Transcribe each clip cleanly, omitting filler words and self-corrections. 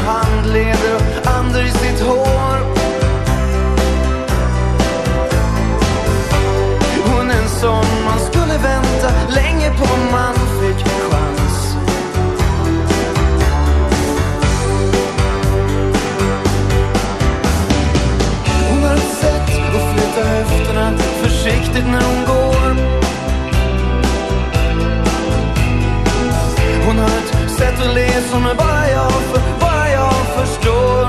handleder och andra i sitt hår. Hon är en som man skulle vänta länge på man fick chans. Hon har ett sätt att flytta höfterna försiktigt när hon går. Hon har ett sätt att le som är bara jag förstår.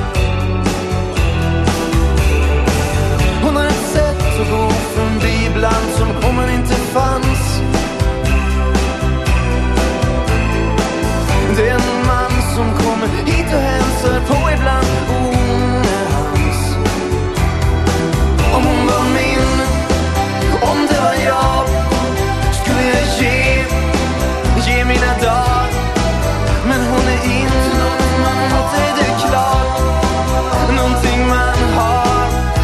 Hon har ett sätt att gå förbi ibland som om man inte fanns. Det är en man som kommer hit och hälsar på ibland. Hon är hans. Om hon var min, om det var jag, skulle jag ge mina dagar. Men hon är inte något, det är klart, någonting man har.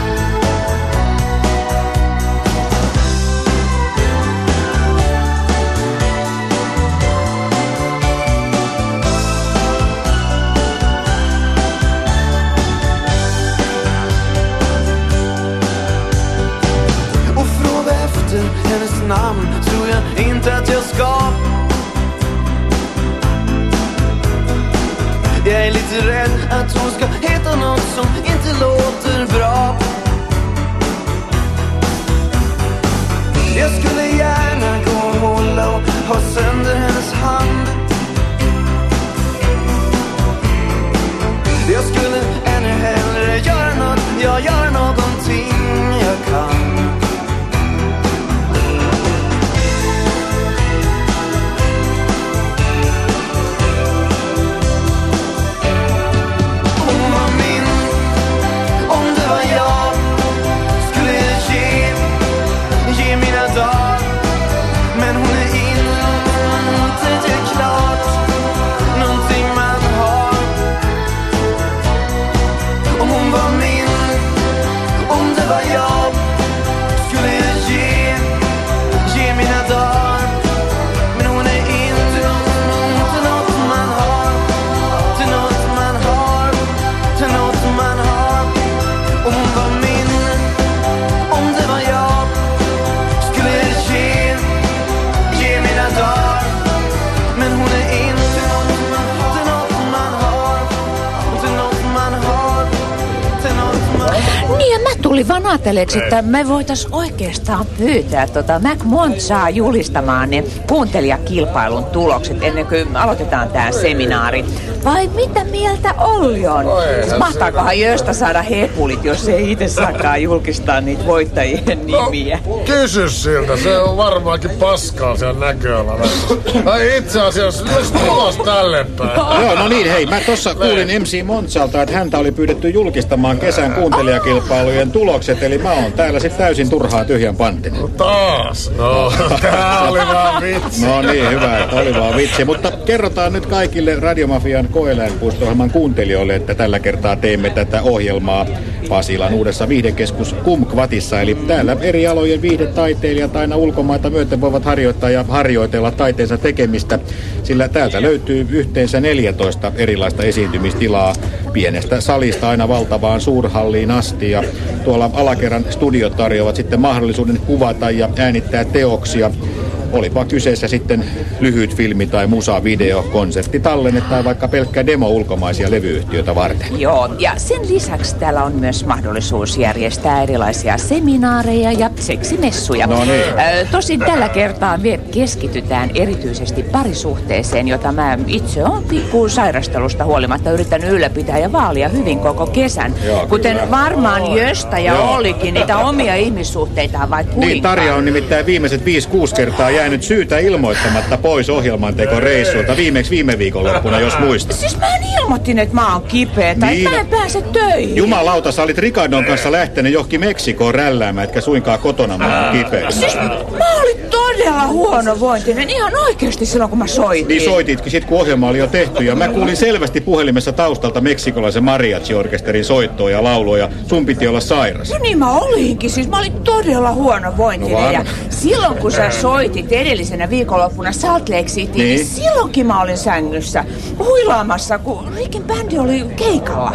Och fråga efter hennes namn tror jag inte att jag ska. Jag är lite rädd att hon ska heta något som inte låter bra. Jag skulle gärna gå och hålla och ha sönder hennes hand. Jag skulle ännu hellre göra något, jag gör någonting jag kan. Men hon är inte, det är klart, någonting man har. Om hon var min, om det var jag, skulle jag ge mina dagar. Men hon är inte något man har, till något man har, till något man har. Om hon var min, om det var jag, skulle jag ge mina dagar. Men hon är inte något man har, till något man har, till något man har. Niin, mä tulin vaan ajatelleeksi, että me voitais oikeastaan pyytää Mac Monzaa julistamaan ne kuuntelijakilpailun tulokset ennen kuin aloitetaan tää seminaari. Vai mitä mieltä Olli on? Mahtaakohan Jöstä saada hepulit, jos ei itse saakaan julkistaa niitä voittajien nimiä? Kysy siltä, se on varmaankin paskaa siellä näköalalla. Ai itse asiassa, jos tulos tälle päin. Joo, no niin, hei, mä tossa kuulin MC Monzalta, että häntä oli pyydetty julkistamaan kesän kuuntelijakilpailujen tulokset, eli mä oon täällä sit täysin turhaa tyhjän panttinen. No taas, no, tää oli vaan vitsi. No niin, hyvä, että oli vaan vitsi, mutta kerrotaan nyt kaikille Radiomafian koeläinpuisto-ohjelman kuuntelijoille, että tällä kertaa teemme tätä ohjelmaa Pasilan uudessa viihdekeskus Kumkvatissa, eli täällä eri alojen viihdetaiteilijat aina ulkomaita myöten voivat harjoittaa ja harjoitella taiteensa tekemistä, sillä täältä löytyy yhteensä 14 erilaista esiintymistilaa, pienestä salista aina valtavaan suurhalliin asti, ja tuolla alakerran studiot tarjoavat sitten mahdollisuuden kuvata ja äänittää teoksia. Olipa kyseessä sitten lyhyt filmi tai musa, video, konserttitallenne tai vaikka pelkkä demo ulkomaisia levyyhtiöitä varten. Joo, ja sen lisäksi täällä on myös mahdollisuus järjestää erilaisia seminaareja ja seksimessuja. No niin. Tosin tällä kertaa me keskitytään erityisesti parisuhteeseen, jota mä itse olen pikkuun sairastelusta huolimatta yrittänyt ylläpitää ja vaalia hyvin koko kesän. Joo, kuten kyllä. varmaan Jöstä ja Ollikin niitä omia ihmissuhteitaan vai kuinka? Niin, Tarja on nimittäin viimeiset 5-6 kertaa jäänyt syytä ilmoittamatta pois ohjelmantekoreissuilta, viimeksi viime viikonloppuna, jos muistat. Siis mä ilmoitin, että mä oon kipeä tai niin. mä en pääse töihin. Jumalauta, sä olit Ricardon kanssa lähtenyt johonkin Meksikoon rälläämään, etkä suinkaan kotona mä oon kipeä. Siis mä olin todella todella huonovointinen. Ihan oikeasti silloin, kun mä soitin. Niin soititkin sit, kun ohjelma oli jo tehty. Ja mä kuulin selvästi puhelimessa taustalta meksikolaisen mariachi-orkesterin soittoa ja laulua. Ja sun piti olla sairas. No niin mä olinkin. Siis mä olin todella huonovointinen. No ja silloin, kun sä soitit edellisenä viikonloppuna Salt Lake City, niin silloinkin mä olin sängyssä huilaamassa, kun Rickin bändi oli keikalla.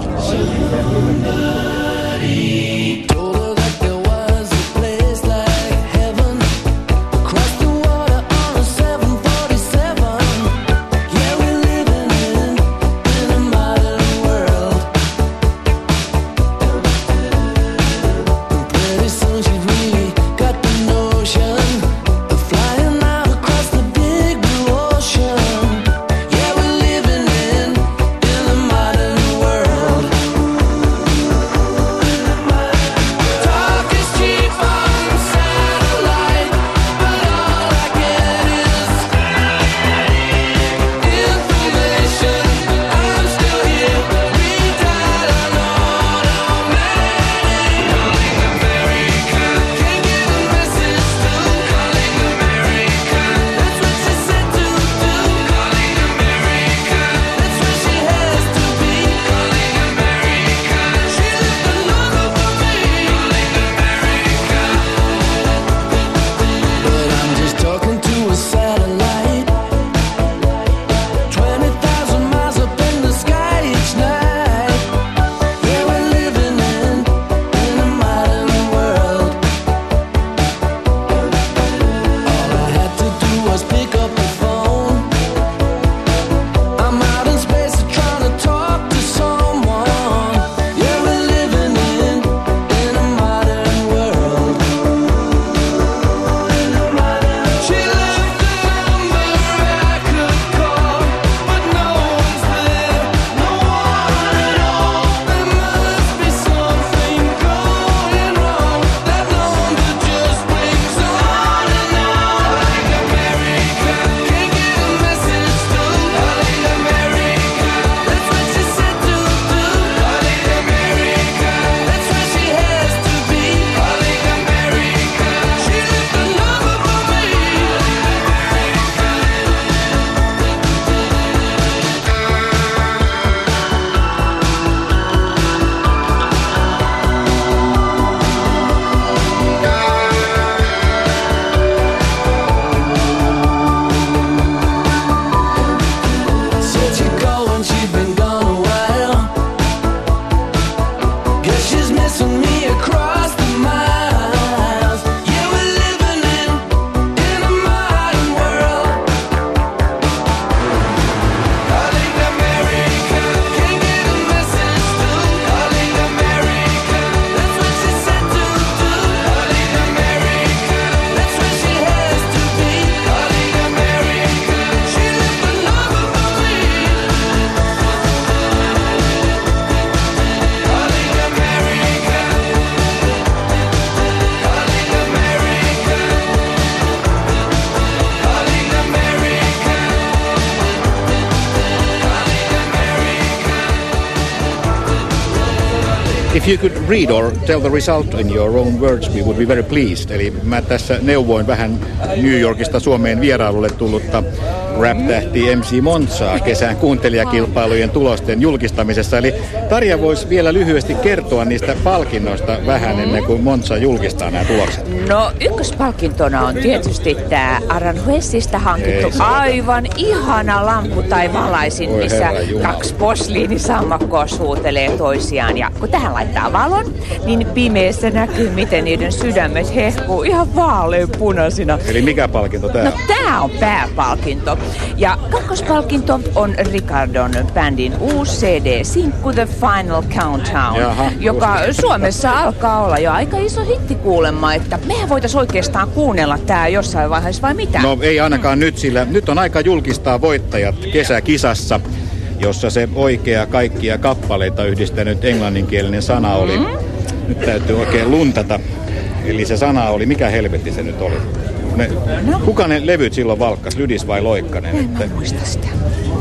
If you could read or tell the result in your own words, we would be very pleased. Eli mä tässä neuvoin vähän New Yorkista Suomeen vierailulle tullutta rap-tähti MC Monzaa kesän kuuntelijakilpailujen tulosten julkistamisessa. Eli Tarja voisi vielä lyhyesti kertoa niistä palkinnoista vähän ennen kuin Monza julkistaa nämä tulokset. No ykköspalkintona on tietysti tämä Aranjuezista hankittu aivan ihana lamppu tai valaisin, missä kaksi posliinisammakkoa suutelee toisiaan. Ja kun tähän laittaa valon, niin pimeässä näkyy, miten niiden sydämet hehkuu ihan vaaleanpunaisina. Eli mikä palkinto tää on? No tää on pääpalkinto. Ja kakkospalkinto on Ricardon bändin uusi CD-sinkku The Final Countdown, joka Suomessa alkaa olla jo aika iso hitti kuulemma, että mehän voitaisiin oikeastaan kuunnella tää jossain vaiheessa vai mitä? No ei ainakaan nyt, sillä nyt on aika julkistaa voittajat kesäkisassa, jossa se oikea kaikkia kappaleita yhdistänyt englanninkielinen sana oli. Nyt täytyy oikein luntata. Eli se sana oli, mikä helvetti se nyt oli? Kuka ne levyt silloin valkkas, Lydis vai Loikkanen? En mä muista sitä.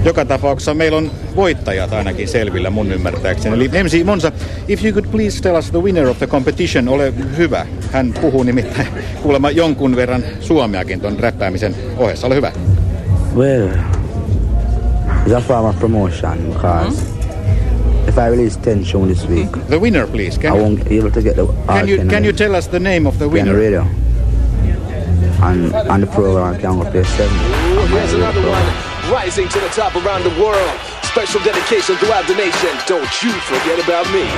Joka tapauksessa meillä on voittajat ainakin selvillä mun ymmärtääkseni. Eli MC Monza, if you could please tell us the winner of the competition, ole hyvä. Hän puhuu nimittäin kuulemma jonkun verran suomeakin ton räppäämisen ohessa. Ole hyvä. Well, it's a form of promotion because if I release 10 shows this week, the winner, please. I won't be able to get the Can you tell us the name of the winner? Radio. And the program can go play 7. Here's another one, rising to the top around the world. Special dedication throughout the nation. Don't you forget about me.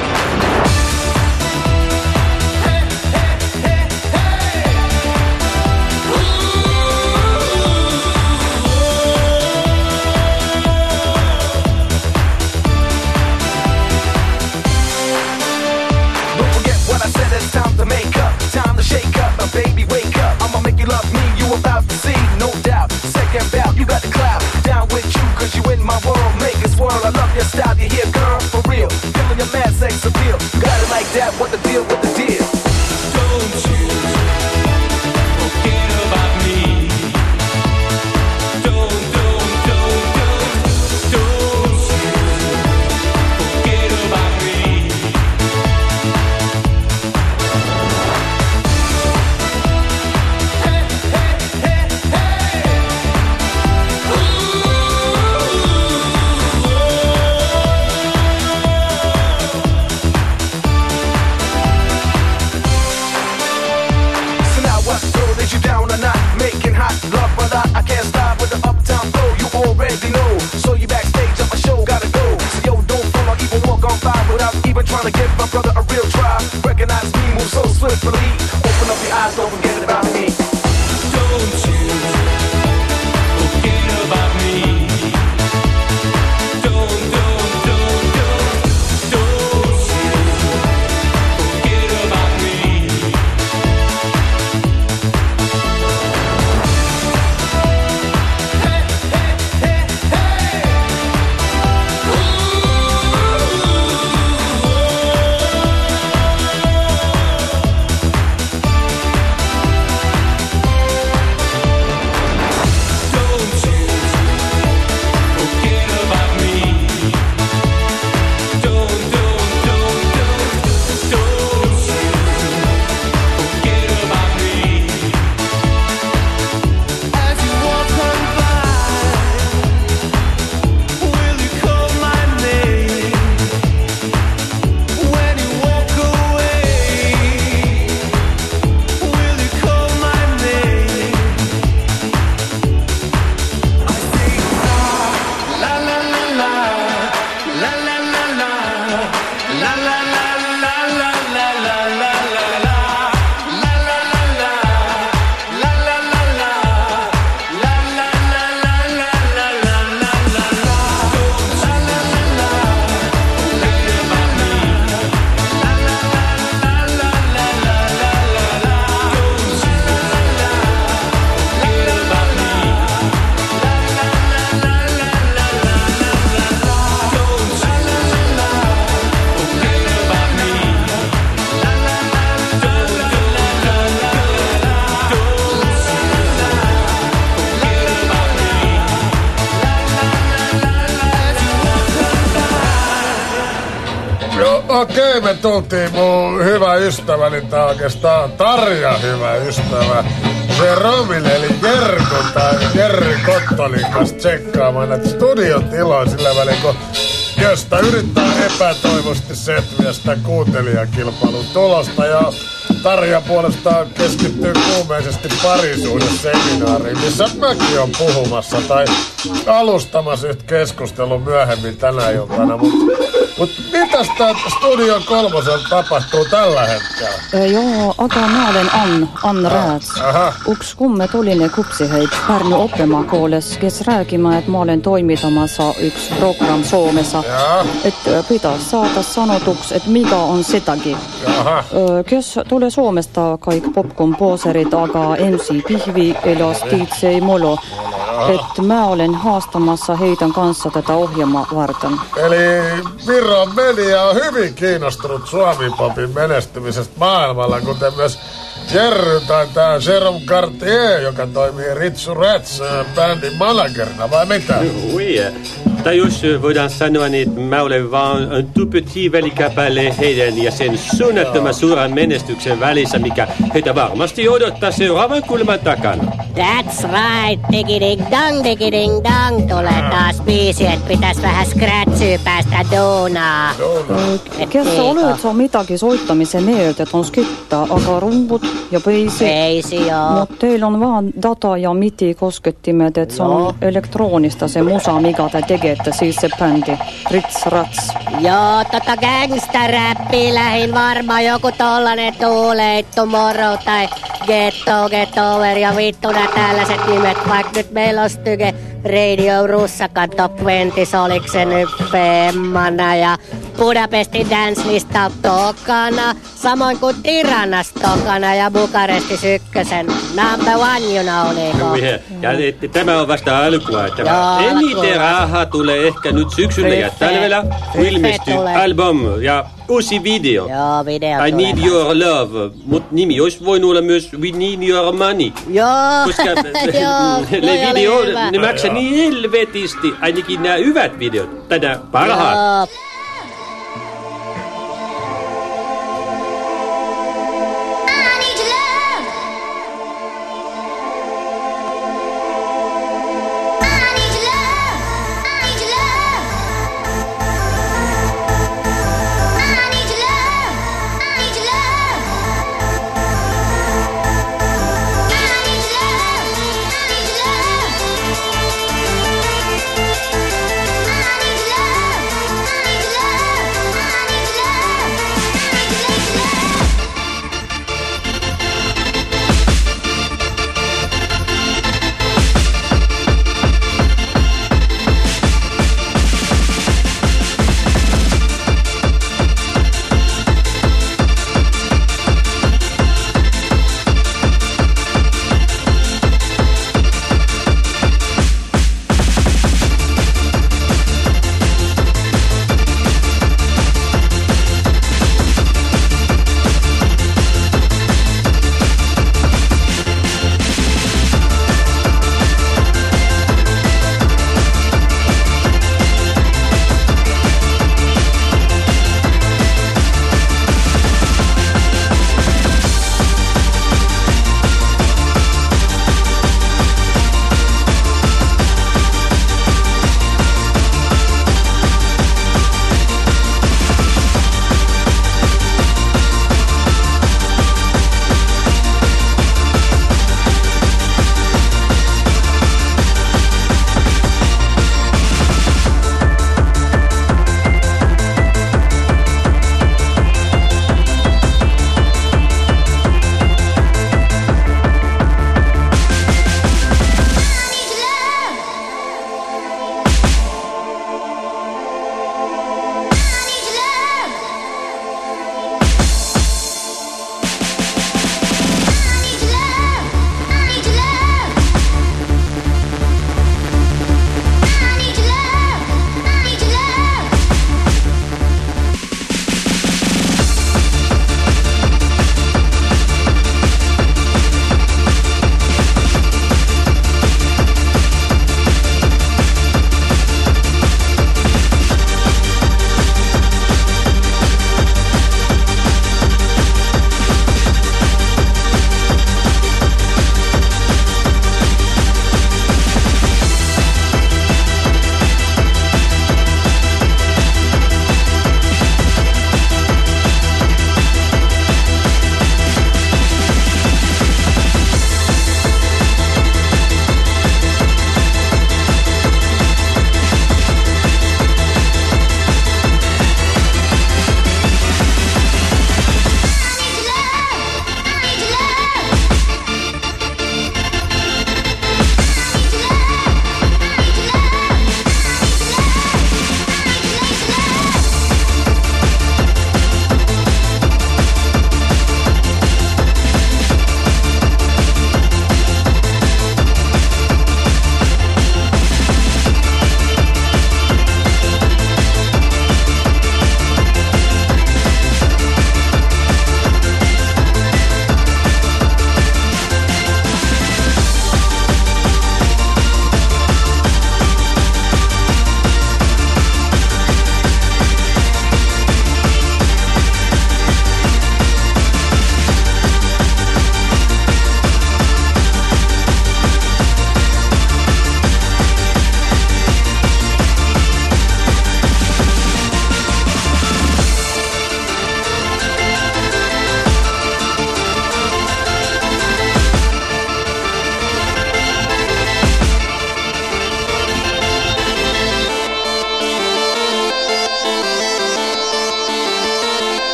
Time to make up, time to shake up, baby wake up. I'ma make you love me, you about to see, no doubt. Second bout, you got the clout. Down with you, cause you in my world, make it swirl. I love your style, you hear girl, for real. Feeling your mad sex appeal. Got it like that, what the deal, what the deal? Don't you forget about me. Don't you forget about me. I can't stop with the uptown flow, you already know. So you backstage at my show, gotta go. So yo, don't follow, even walk on by without even trying to give my brother a real try. Recognize me, move so swiftly. Open up your eyes, don't forget about me. Don't you forget about me. Don't you forget about me. Okei, me tultiin mun hyvä ystäväni, tää oikeastaan Tarja hyvä ystävä Jeromil eli Jerkon tai Jerry Kottonin kanssa tsekkaamaan näitä studiotiloja sillä välin, kun josta yrittää epätoivosti setviä sitä kuuntelijakilpailun tulosta ja Tarja puolestaan keskittyy kuumeisesti parisuhdeseminaariin, missä mäkin on puhumassa tai alustamassa yhtä keskustelun myöhemmin tänä iltana. Mut mitäs tää Studio 3 tapahtuu tällä hetkellä? Joo, aga mä olen Ann Rääts. Üks kummetulline kupsiheit Pärnu Oppemakooles, kes räägima, et ma olen toimitamassa üks program Soomessa. Et pitäis saada sanotuks, et mikä on sitäkin. Kes tulee Suomesta kaik popkomposerit, aga MC Pihvi elas DJ Molo. Et mä olen haastamassa heidän kanssa tätä ohjelmaa varten. Eli Viron media on hyvin kiinnostunut suomipopin menestymisestä maailmalla, kuten myös Jerry tai tää Jerome Cartier, joka toimii Ritsu Rats bändin managerina, vai mitä? Oui, tai jos voidaan sanoa, niin mä olen vaan un tout petit välikäpäle heidän ja sen suunnattoman suuren menestyksen välissä, mikä heitä varmasti odottaa seuraavan kulman takana. That's right, ding dang, tulee taas biisi, et pitäis vähän scratchyä päästä doonaa. Kes sä olet sä mitäkin soittamisen mieltä, että on skittaa, aga rumput ja biisi. Biisi, joo. Mut teillä on vaan data ja miti koskettimet, että se on elektronista se musa, mikä te tekette, siis se bändi, Ritz Rats. Joo, gangsta-räppiä lähin varmaan joku tollanen tuuleittu moro tai get over ja vittuna tällaiset nimet, vaikka nyt meillä on Styge Radio Russakan Top 20, oliks se nyt femmana ja Budapestin dance-lista tokana, samoin kuin Tiranas tokana ja Bukarestis ykkösen number one, you know, niinku. Ja tämä on vasta alkua, että eniten rahaa tulee ehkä nyt syksyllä ja talvella, ilmestyy album ja uusi video. Joo, video I Need Your Love, mut nimi olisi voinut olla myös We Need Your Money. Joo, koska ne video, ne maksaa niin helvetisti, ainakin nämä hyvät videot, tänä parhaat.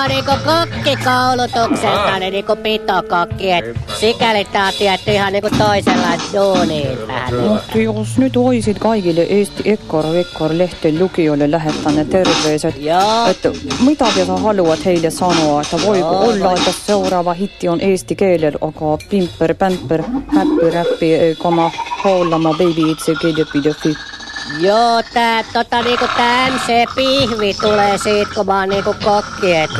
niinku kokkikoulutukseltani niinku pitokokki, et sikäli tää on tietty ihan niinku toisenlaista duunia vähän. Mutta jos nyt oisit kaikille Eesti Ekkor-Vekkor-lehten lukijoille lähettäneet terveiset, että mitä sä haluat heille sanoa, että voiko olla, että seuraava hitti on eesti kielellä, aga pimper, pämper, häppi, räppi, koma, hollama, baby, itse, kidepidöfi. Joo, niinku tää MC Pihvi tulee siitä, kun mä oon niinku kokki, et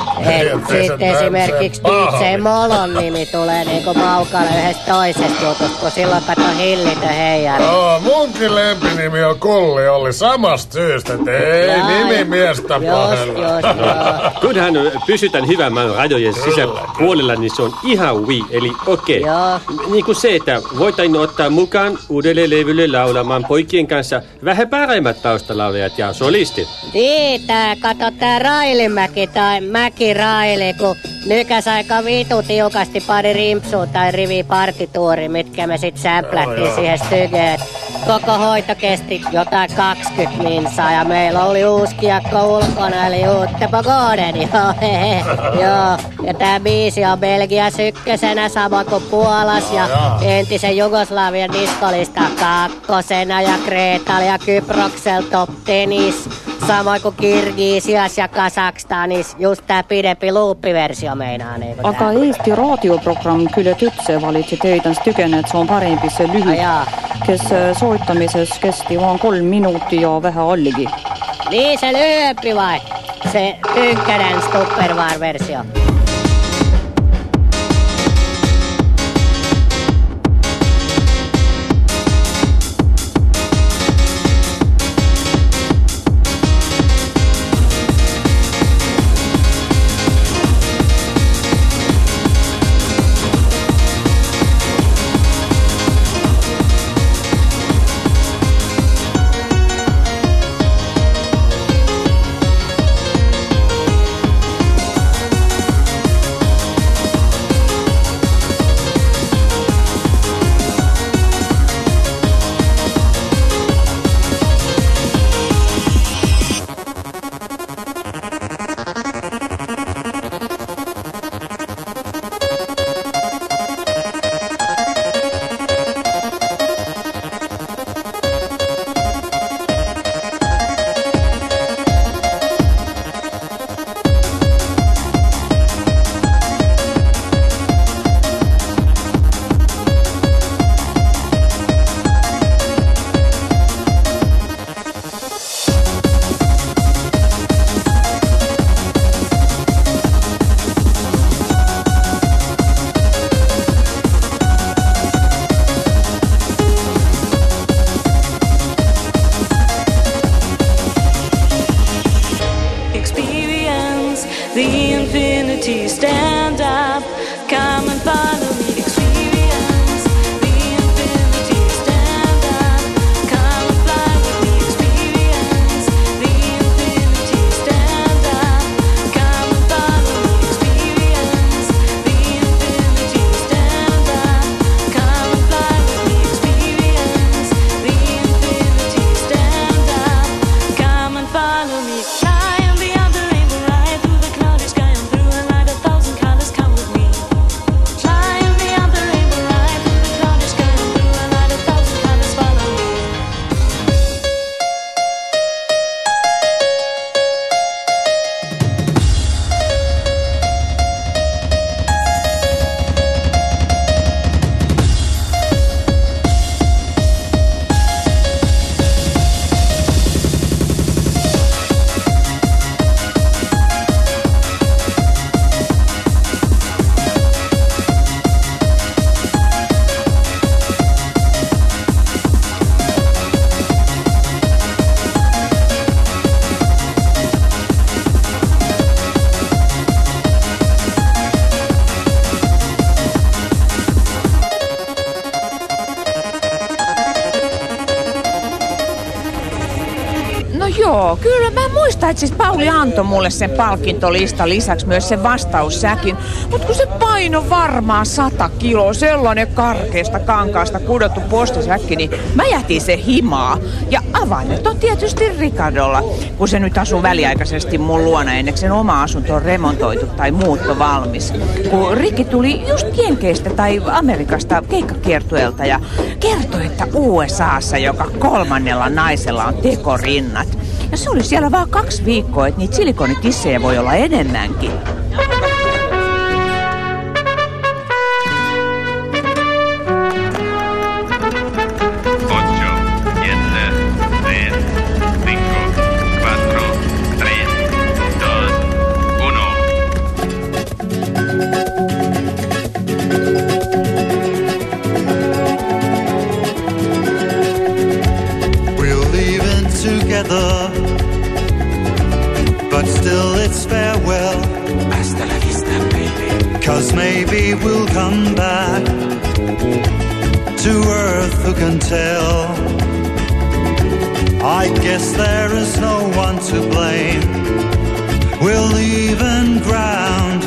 sitten esimerkiksi DJ Molon nimi tulee niinku maukalle yhdestä toisesta jutusta, kun silloin kato hillitä heijaa. Joo, munkin lempinimi on Kulli Olli samasta syystä, että ei nimimiestä pahella. Kunhan pysytään hyvän maan rajojen sisäpuolella, niin se on ihan eli okei. Niin kuin se, että voitain ottaa mukaan uudelle levylle laulamaan poikien kanssa vähän paremmat taustalaulajat ja solistit. Kato tää Railimäki tai Mäki Raili, kun nykäs aika vitu tiukasti pari rimpsua tai rivi partituuri, mitkä me sit sämplättiin siihen stygeen. Koko hoito kesti jotain 20 minsaa ja meillä oli uusi kiekko ulkona, eli Uuttepo Goden, joo. Ja tää biisi on Belgias ykkösenä, sama kuin Puolas ja entisen Jugoslavian diskolista kakkosena ja Kreetalla ja Kyproksella top tenis. Samoin kuin Kirgisias ja Kazakstanis, just tää pidempi luuppiversio meinaa niinku. Aga Eesti raadioprogramm kyllä tytse valitsi teidän tykeneet, se on parempi se lyhyt, kes soittamisessa kesti vaan 3 minuuttia ja vähän alligi. Niin se lyhyempi vai? Se Tynkkänen Stuppervar-versio. Fly Joo, kyllä mä muistan, että siis Pauli antoi mulle sen palkintolista lisäksi myös sen vastaussäkin. Mut kun se paino varmaan 100 kiloa, sellainen karkeasta kankaasta kudottu postisäkki, niin mä jätin se himaa. Ja avaimet on tietysti Ricardolla, kun se nyt asuu väliaikaisesti mun luona ennen kuin sen oma asunto on remontoitu tai muutto valmis. Kun Rikki tuli just Jenkeistä tai Amerikasta keikkakiertueelta ja kertoi, että USAssa joka 3. naisella on tekorinnat. Ja se oli siellä vaan 2 viikkoa, että niitä silikonikissejä voi olla enemmänkin. But still it's farewell. Hasta la vista, baby. 'Cause maybe we'll come back to earth, who can tell? I guess there is no one to blame. We'll even ground.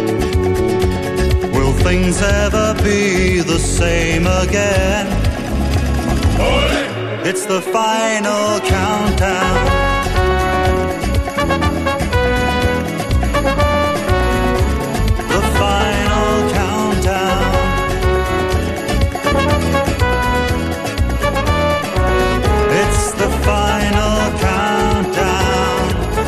Will things ever be the same again? It's the final countdown. The final countdown. It's the final countdown.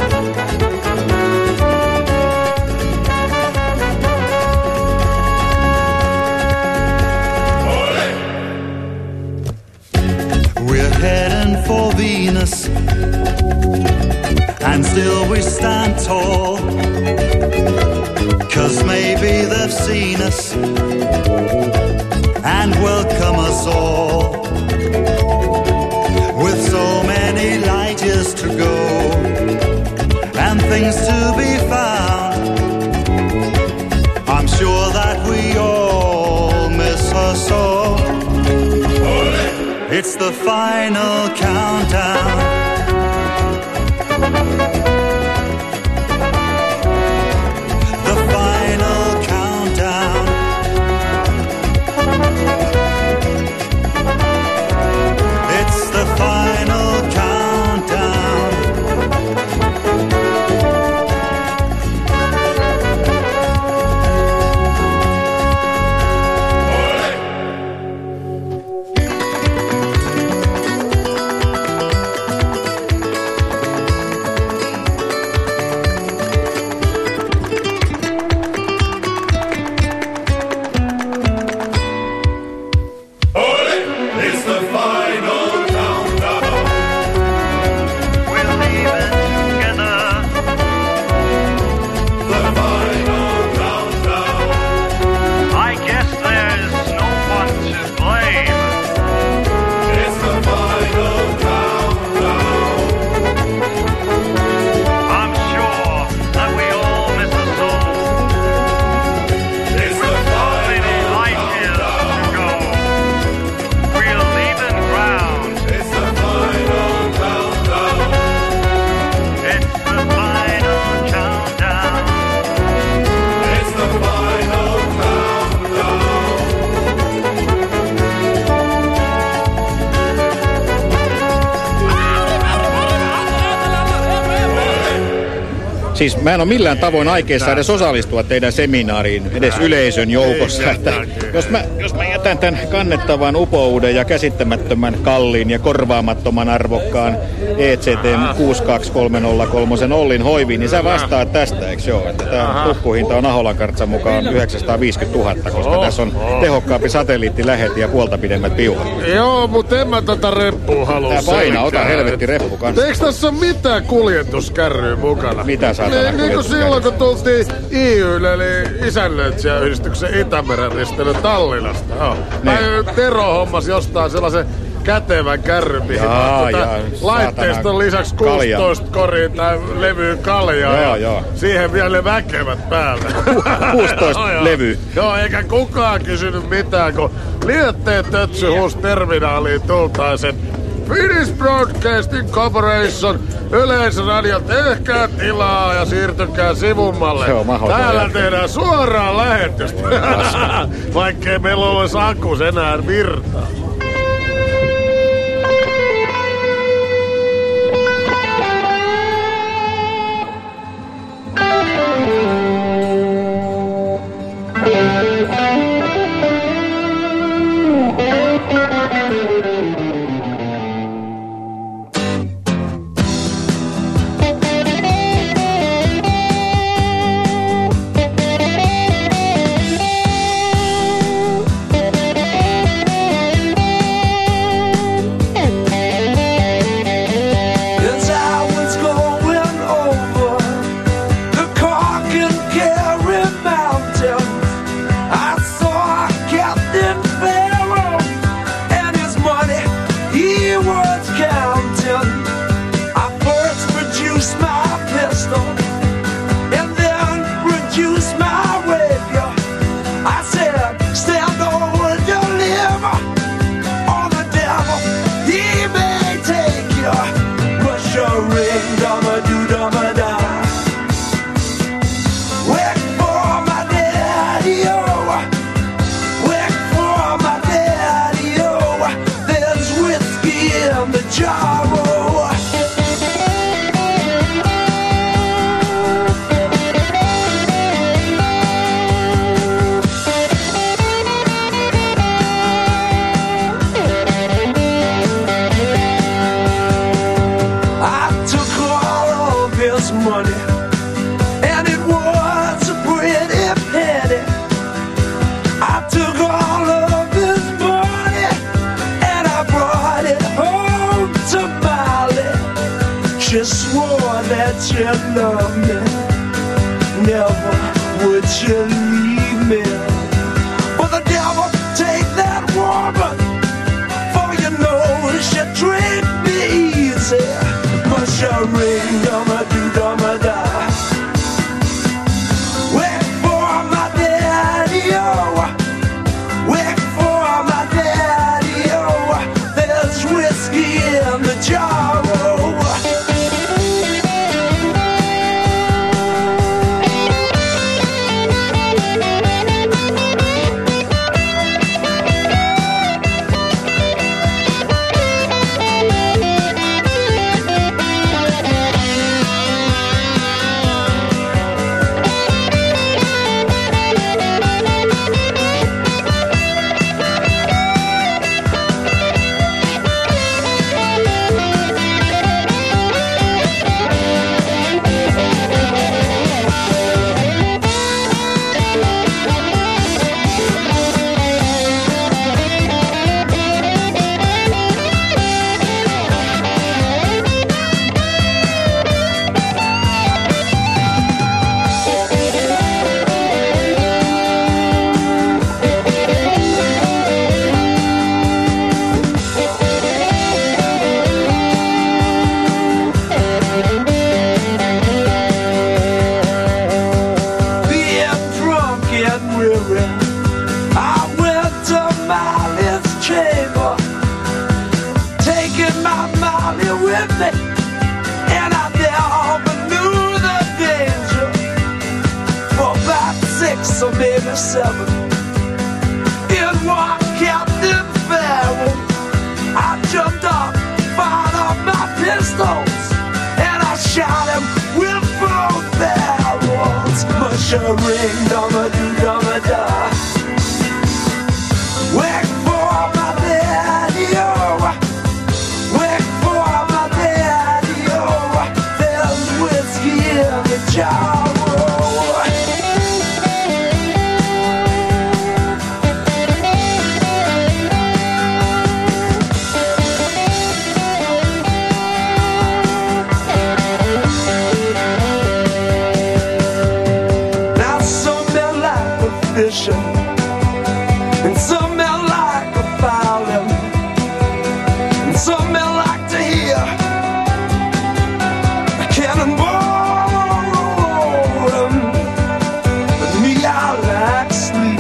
We're heading for Venus, and still we stand tall. 'Cause maybe they've seen us and welcome us all. With so many light years to go and things to be found, I'm sure that we all miss her so. It's the final countdown. The final countdown. It's the final countdown. Siis mä en ole millään tavoin aikeissa edes osallistua teidän seminaariin, edes yleisön joukossa. Että jos mä jätän tämän kannettavan upouden ja käsittämättömän kalliin ja korvaamattoman arvokkaan ECT 62303 Ollin hoiviin, niin sä vastaat tästä, eikö joo? Että tämä tukkuhinta on Aholan kartsan mukaan 950 000, koska tässä on tehokkaampi satelliittiläheti ja puolta pidemmät piuhat. Joo, mutta en mä tätä reppua halua. Tää paina, ota helvetti reppu kanssa. Eikö tässä ole mitään kuljetuskärryä mukana? Mitä saatana kuljetuskärryä? Niin kuin silloin, kun tultiin IYlle, eli isännöitsijäyhdistyksen Itämeren ristely Tallinnasta. Joo. Tero hommas jostain sellaisen kätevän kärryn, mihin laitteiston lisäksi 16 koria tai levyä kaljaa. Joo. Siihen vielä väkevät päälle. 16 levyä. Joo, eikä kukaan kysynyt mitään, kun lietteet tötsy huus terminaaliin tultaisen Finnish Broadcasting Corporation, Yleisradio, tehkää tilaa ja siirtykää sivummalle. Se on mahdoton Täällä jälkeen. tehdään suoraan lähetystä, vaikkei meillä olisi akkus enää virtaa.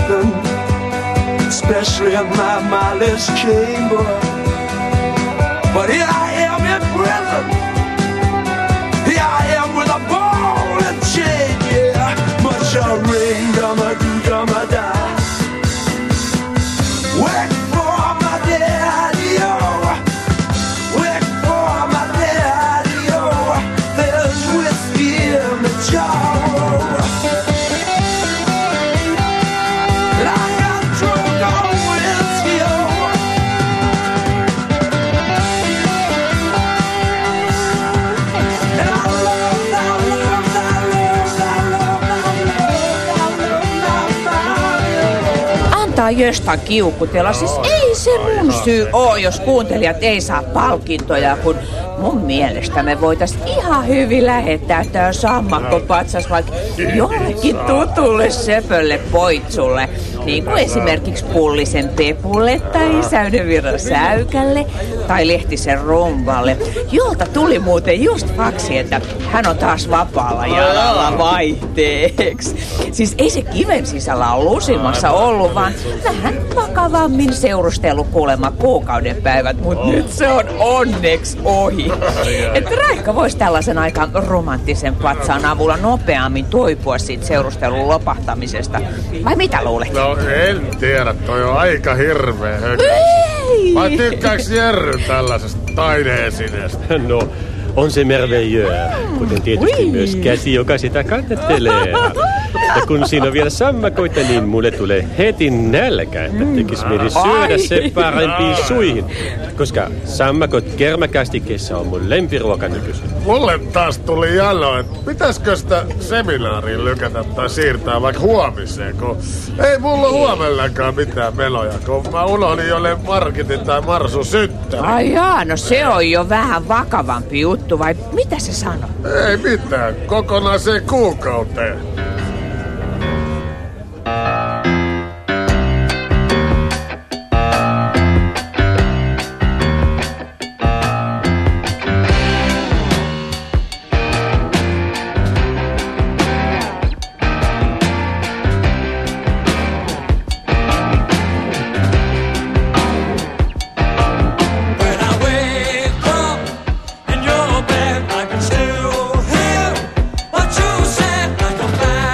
Especially in my mindless chamber. But here I am in prison. Here I am with a ball and chain, yeah. Much a ring, dumma do, dumma da. Work for my daddy, oh. Work for my daddy, oh. There's whiskey in the jar. Jöstan kiukutella. Siis ei se mun syy oo, jos kuuntelijat ei saa palkintoja, kun mun mielestä me voitais ihan hyvin lähettää tää sammakkopatsas vaikka jollekin tutulle söpölle poitsulle. Niin kuin esimerkiksi Pullisen Pepulle tai Säynevirran Säykälle tai Lehtisen Rumballe, jolta tuli muuten just faksi, että hän on taas vapaalla jalalla vaihteeksi. Siis ei se kiven sisällä ole lusimassa ollut, vaan vähän vakavammin seurustellut kuulemma kuukauden päivät, mutta nyt se on onneksi ohi. Että Raikka voisi tällaisen aika romanttisen patsaan avulla nopeammin toipua siitä seurustelun lopahtamisesta. Vai mitä luulet? No en tiedä, toi on aika hirveä hökkäys. Vai tykkääks Jerry tällaisesta taide-esineestä? No, on se merveilleux, kuten tietysti myös käsi, joka sitä kannattelee. Ja kun siinä on vielä sammakoita, niin mulle tulee heti nälkä, että tekisi mieli syödä se parempiin suihin. Koska sammakot kermakastikkeessa on mun lempiruoka nykyisin. Mulle taas tuli jalo, että pitäisikö sitä seminaariin lykätä tai siirtää vaikka huomiseen, kun ei mulla huomellakaan mitään menoja, kun mä unohdin jolle Markitin tai Marsun syttäri. Ai jaa, no se on jo vähän vakavampi juttu, vai mitä se sanoo? Ei mitään, kokonaiseen kuukauteen. What you said, like a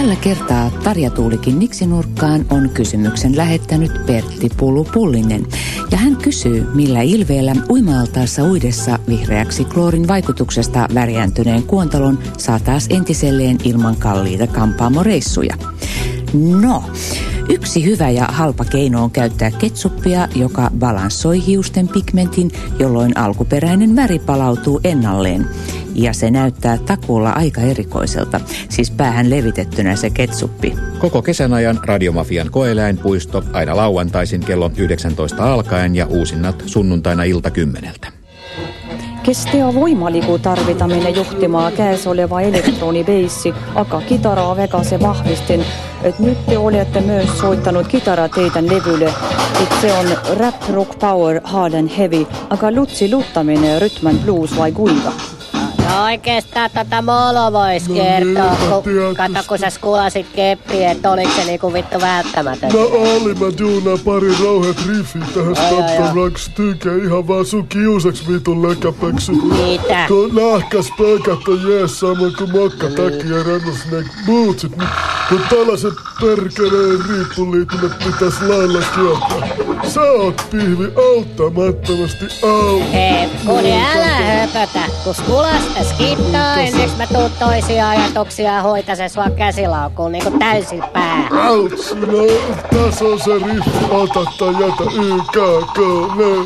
Tällä kertaa Tarja Tuulikin Niksinurkkaan on kysymyksen lähettänyt Pertti Pulu-Pullinen. Ja hän kysyy, millä ilveellä uima-altaassa uidessa vihreäksi kloorin vaikutuksesta värjääntyneen kuontalon saa taas entiselleen ilman kalliita kampaamoreissuja. No, yksi hyvä ja halpa keino on käyttää ketsuppia, joka balanssoi hiusten pigmentin, jolloin alkuperäinen väri palautuu ennalleen. Ja se näyttää takuulla aika erikoiselta, siis päähän levitettynä se ketsuppi. Koko kesän ajan Radiomafian koeläinpuisto aina lauantaisin kello 19 alkaen ja uusinnat sunnuntaina ilta 10. Kestea voimaliku tarvitaminen juhtimaa käes oleva elektronibeissi, aga kitaraa väga se vahvistin, että nyt te olette myös soittanut kitara teidän levylle, että se on rap, rock, power, hard and heavy, aga lutsi luttaminen, rytmän blues vai kuinka? No oikeastaan Molo vois kertoa, kun sä skulasit keppiä, että oliko se niinku vittu välttämätöntä. No oli, mä duunaan pari rouhet riffiä tähän Stoptoraks tyykää ihan vaan sun kiusaks vitun läkäpäksy. Mitä? Tuo nahkas pöykät on jees samoin kuin mokkatäki ja rannusneek bootsit, kun tällaiset perkeleen riippuliitumet pitäis lailla kieltää. Sä oot pihvi auttamattomasti Hei, kuni älä höpötä, kun skulasta skittaa, enneks mä tuun toisia ajatuksia ja hoitasen sua käsilaukuun niinku täysin päähän. Outs, no tässä on se riffi, ota tai jätä YKK, ne.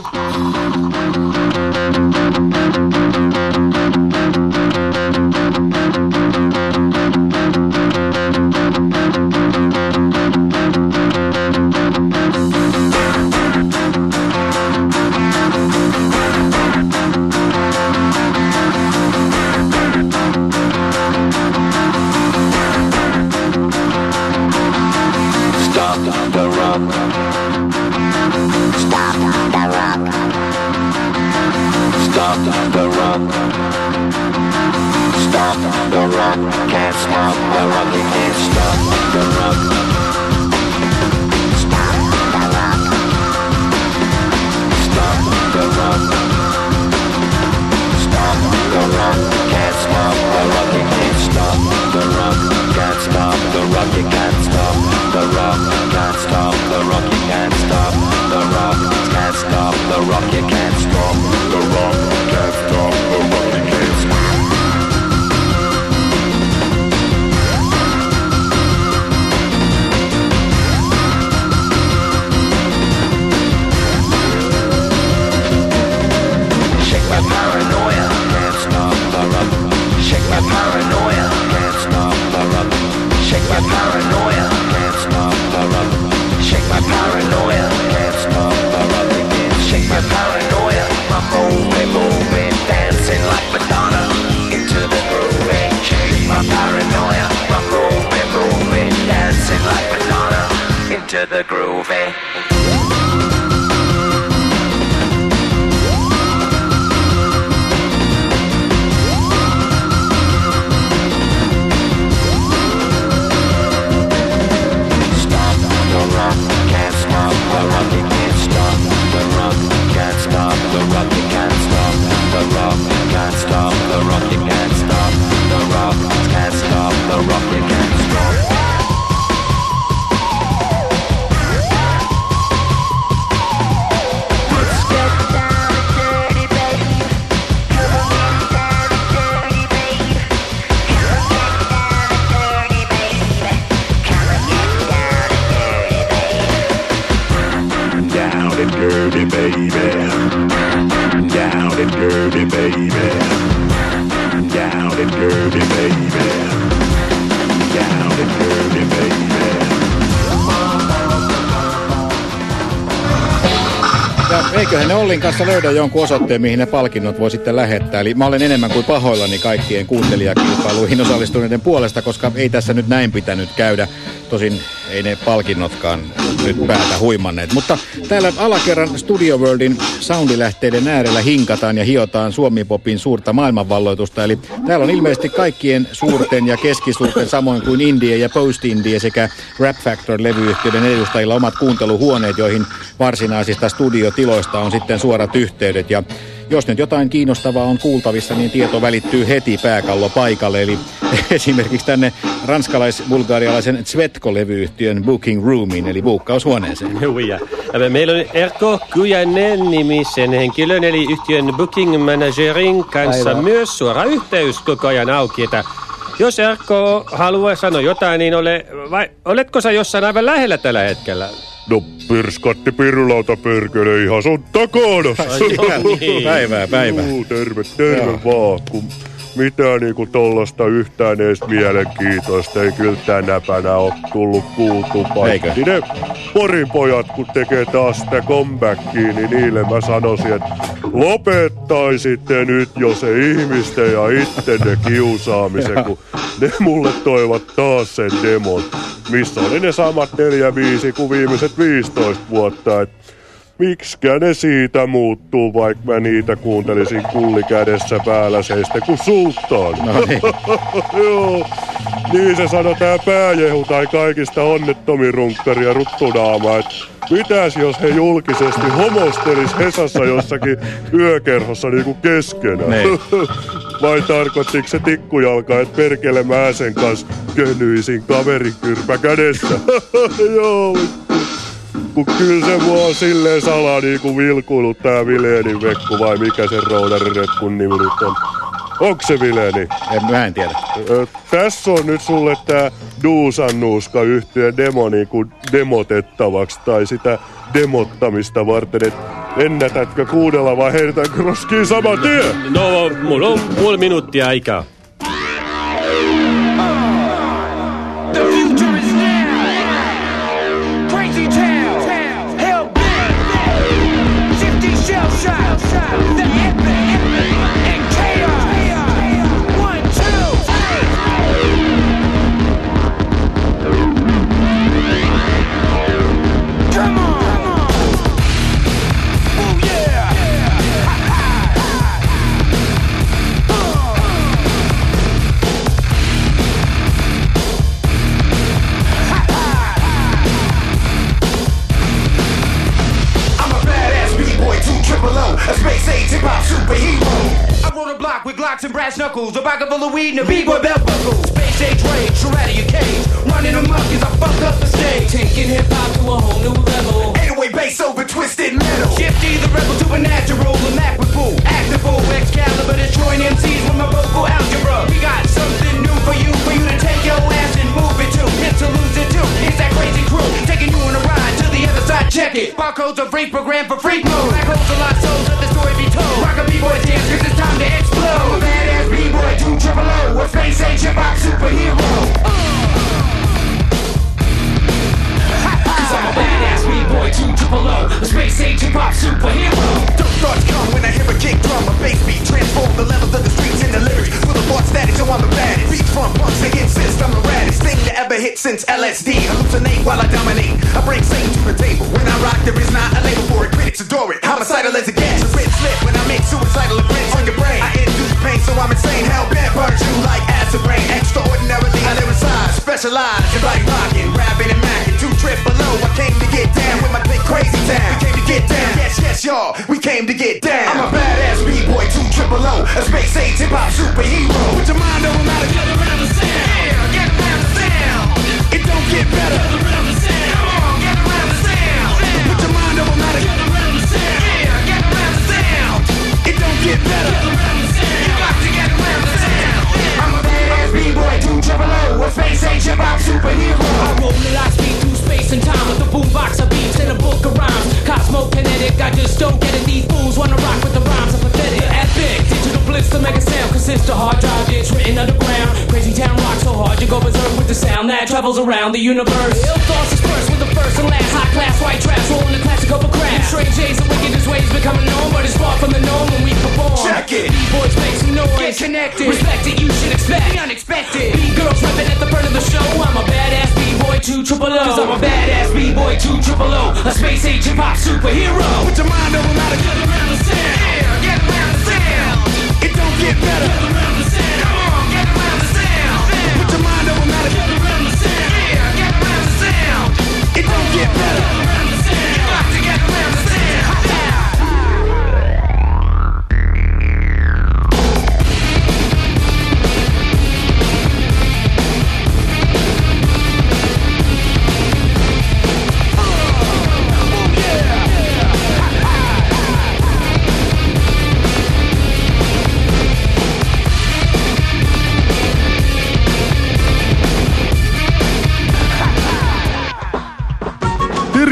The groovy. Eiköhän ne Ollin kanssa löydä jonkun osoitteen, mihin ne palkinnot voi sitten lähettää. Eli mä olen enemmän kuin pahoillani kaikkien kuuntelijakilpailuihin osallistuneiden puolesta, koska ei tässä nyt näin pitänyt käydä. Tosin ei ne palkinnotkaan nyt päätä huimanneet. Mutta täällä alakerran Studio Worldin soundilähteiden äärellä hinkataan ja hiotaan suomipopin suurta maailmanvalloitusta. Eli täällä on ilmeisesti kaikkien suurten ja keskisuurten, samoin kuin indie ja post-indie sekä Rap Factor-levyyhtiöiden edustajilla omat kuunteluhuoneet, joihin varsinaisista studiotiloista on sitten suorat yhteydet. Ja jos nyt jotain kiinnostavaa on kuultavissa, niin tieto välittyy heti pääkallopaikalle. Eli esimerkiksi tänne ranskalais-bulgarialaisen Zvetko-levyyhtiön Booking Roomiin, eli buukkaushuoneeseen. Meillä on Erkko Kujanen-nimisen henkilön, eli yhtiön Booking Managerin kanssa myös suora yhteys koko ajan auki, että jos Erkko haluaa sanoa jotain, niin oletko sä jossain aivan lähellä tällä hetkellä? No, pirskatti pirulauta perkele ihan sun takana. Päivää. Terve vaan, kun mitään niinku tollasta yhtään edes mielenkiintoista ei kyllä tänäpänä oo tullut kuultu. Paitsi ne Porin pojat, kun tekee taas sitä comebackia, niin niille mä sanoisin, että lopettaisitte nyt jo se ihmisten ja ittenne kiusaamisen, kun ne mulle toivat taas sen demon, missä oli ne samat 4-5 kuin viimeiset 15 vuotta, et miksikä ne siitä muuttuu, vaikka mä niitä kuuntelisin kulli kädessä päällä seistä kuin sulttaan. No niin. Joo, niin se sanoi tää pääjehu tai kaikista onnettomin runkkari ja ruttunaama, että mitäs jos he julkisesti homostelis Hesassa jossakin yökerhossa niinku keskenään? Vai tarkoittiko se tikkujalka, että perkele mä sen kanssa könyisin kaverin kyrpä kädessä? Joo. Kun kyllä se mua on silleen salaa niinku vilkuillut tää Vilenin Vekku vai mikä sen roudariretkun nimi nyt on. Onks se Vileni? Mä en tiedä. Tässä on nyt sulle tää Duusannuuska yhtyeen demo niinku demotettavaksi tai sitä demottamista varten, et ennätätkö kuudella vai heitätkö roskiin saman tien? No, mulla on puoli minuuttia aikaa. And brass knuckles, a pocket full of weed and a b-boy belt buckle. Space age rage, you're out of your cage. Running amok as I fuck up the stage. Taking hip-hop to a whole new level. 808 bass over twisted metal. Shifty the rebel to a natural, the Mac with full. Active-full, Excalibur destroying MCs with my vocal algebra. We got something new for you to take your ass and move it to. Hit to lose it too, it's that crazy crew. Taking you on a ride to the other side, check it. Barcodes are free, programmed for freak mode. Black holes, a lot souls, let the story be told. Rock a b-boy dance, cause it's time to explode. Badass b-boy, 200, a space age hip-hop superhero. Cause I'm a badass b-boy, 200, a space age hip-hop superhero. Dope thoughts come when I hear a kick drum, a bass beat. Transform the levels of the streets into lyrics. Full of thought static, so I'm the baddest. Beats from punks and insist I'm the raddest thing to ever hit since LSD. Hallucinate while I dominate. I bring Satan to the table. When I rock, there is not a label for it. Critics adore it. Homicidal as a gas. A red slip when I make suicidal imprints on your brain. I induce pain, so I'm insane. Hell-bent, burns you like acid rain. Extraordinarily, I lyricize. Specialize in body rocking, rapping and macking. 2 below. I came to get down with my click crazy town. We came to get down. Yes, y'all. We came to get down. I'm a badass b-boy, 200, a space age hip-hop superhero. Put your mind over matter, get around the sound. Yeah, get around the sound. It don't get better. Get around the sound. Come on, get around the sound. Put your mind over matter, get around the sound. Yeah, get around the sound. It don't get better. Get around the sound. You got to get around the sound. I'm a badass b-boy, 200, a space age hip-hop superhero. I roll the light speed through space and time with a boombox of beats and a book of rhymes. Cosmo-kinetic, I just don't get it. These fools wanna rock with the rhymes are pathetic. Epic, digital blitz to make a sound consist of hard drive hits written underground. Crazy town rock so hard you go berserk with the sound that travels around the universe. Ill thoughts dispersed with the first and last high class white trash rolling the classic over crash. Strange shades of wickedest ways becoming known, but it's far from the norm when we perform. Check it. B-boys make some noise. Get connected. Respect it, you should expect the unexpected. B-girls repping at the front of the show. I'm a badass b-boy 200. Cause I'm a badass b-boy 200, a space age hip-hop superhero. Put your mind over matter, get around the sound. Yeah, get around the sound. It don't get better. Get around the sound. Come on, get around the sound. Put your mind over matter, get around the sound. Yeah, get around the sound. It don't get better. Get around the sound. You got to get around the sound.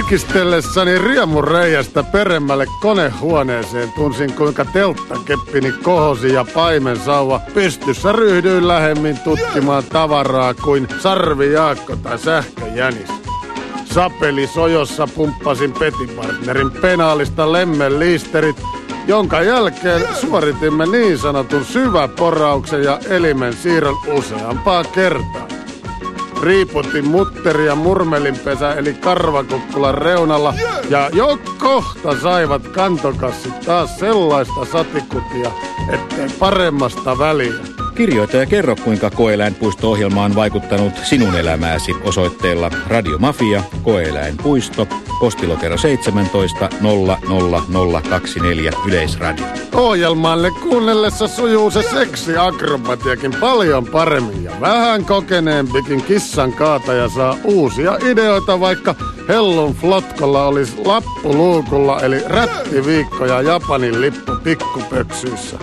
Virkistellessäni riemureiästä peremmälle konehuoneeseen tunsin, kuinka telttakeppini kohosi ja paimensauva pystyssä ryhdyin lähemmin tutkimaan tavaraa kuin Sarvi Jaakko tai Sähköjänis. Sapelisojossa pumppasin petipartnerin penaalista lemmenliisterit, jonka jälkeen suoritimme niin sanotun syväporauksen ja elimen siirron useampaa kertaa. Riiputin mutteria murmelinpesä eli karvakukkulan reunalla ja jo kohta saivat kantokassit taas sellaista satikutia, ettei paremmasta väliä. Kirjoita ja kerro, kuinka Koeläinpuisto-ohjelma on vaikuttanut sinun elämääsi osoitteella Radio Mafia, Koeläinpuisto, postilokero 17 00024 Yleisradio. Ohjelmalle kuunnellessa sujuu se seksiakrobatiakin paljon paremmin ja vähän kokeneempikin kissan kaataja saa uusia ideoita, vaikka Hellun Flotkolla olisi lappu luukulla eli rättiviikko ja Japanin lippu pikkupöksyissä.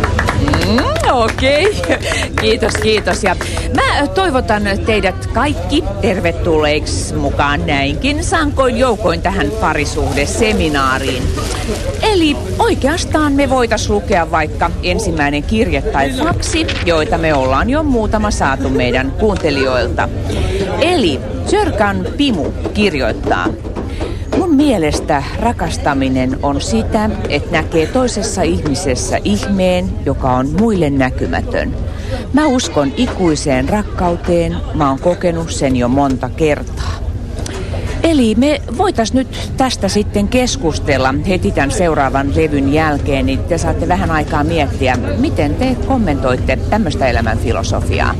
Okei. Kiitos. Ja mä toivotan teidät kaikki tervetulleiksi mukaan näinkin sankoin joukoin tähän parisuhdeseminaariin. Eli oikeastaan me voitais lukea vaikka ensimmäinen kirje tai faksi, joita me ollaan jo muutama saatu meidän kuuntelijoilta. Eli Sörkan Pimu kirjoittaa. Mun mielestä rakastaminen on sitä, että näkee toisessa ihmisessä ihmeen, joka on muille näkymätön. Mä uskon ikuiseen rakkauteen, mä oon kokenut sen jo monta kertaa. Eli me voitais nyt tästä sitten keskustella heti tämän seuraavan levyn jälkeen, niin te saatte vähän aikaa miettiä, miten te kommentoitte tämmöistä elämänfilosofiaa.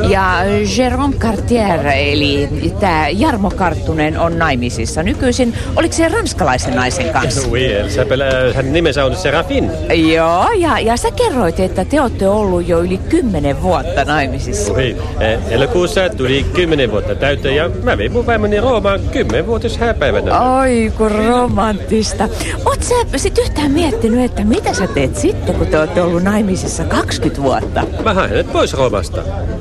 Ja Jérôme Cartier, eli tämä Jarmo Karttunen on naimisissa nykyisin. Oliko se ranskalaisen naisen kanssa? Oui, hänen nimensä on Serafin. Joo, ja sä kerroit, että te olette ollut jo yli 10 vuotta naimisissa. Oui, elokuussa tuli 10 vuotta täyteen ja mä vein mun vaimoni Roomaan 10-vuotis hääpäivänä. Oi, kun romanttista. Oot sä sit yhtään miettinyt, että mitä sä teet sitten, kun te olette ollut naimisissa 20 vuotta? Mä haen hänet pois Roomasta.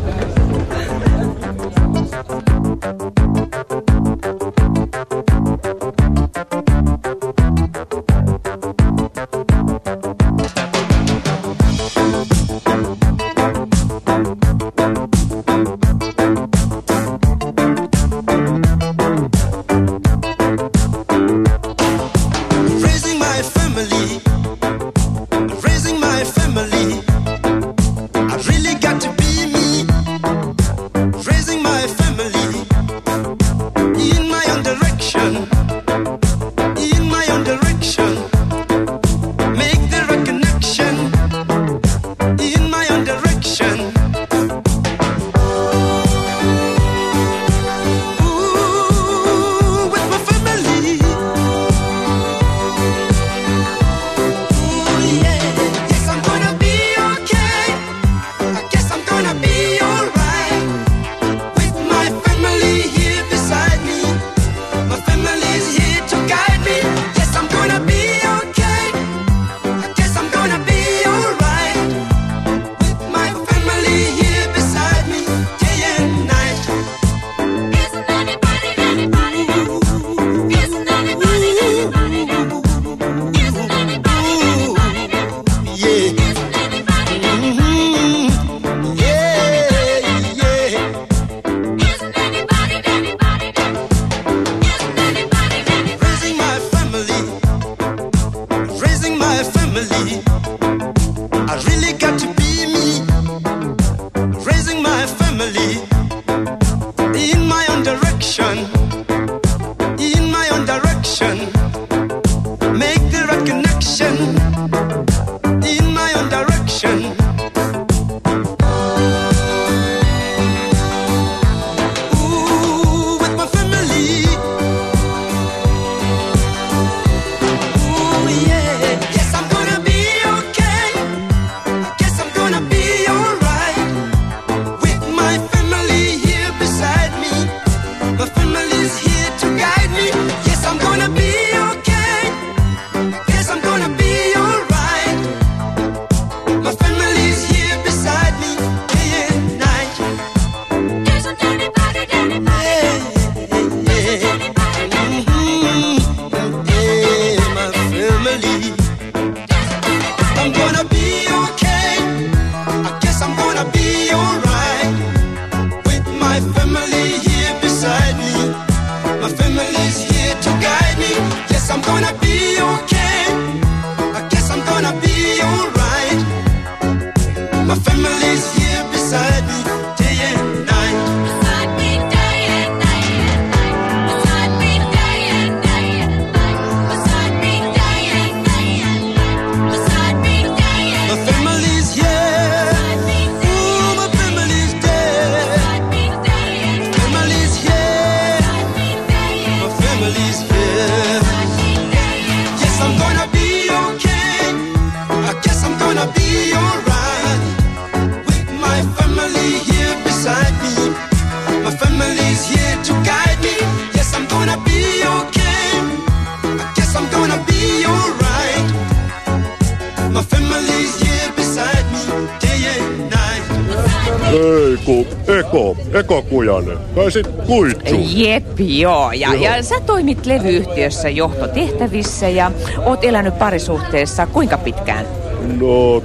Eko Kujanen, kai sit Kuitsu. Jep, joo. Ja sä toimit levyyhtiössä johtotehtävissä ja oot elänyt parisuhteessa kuinka pitkään? No,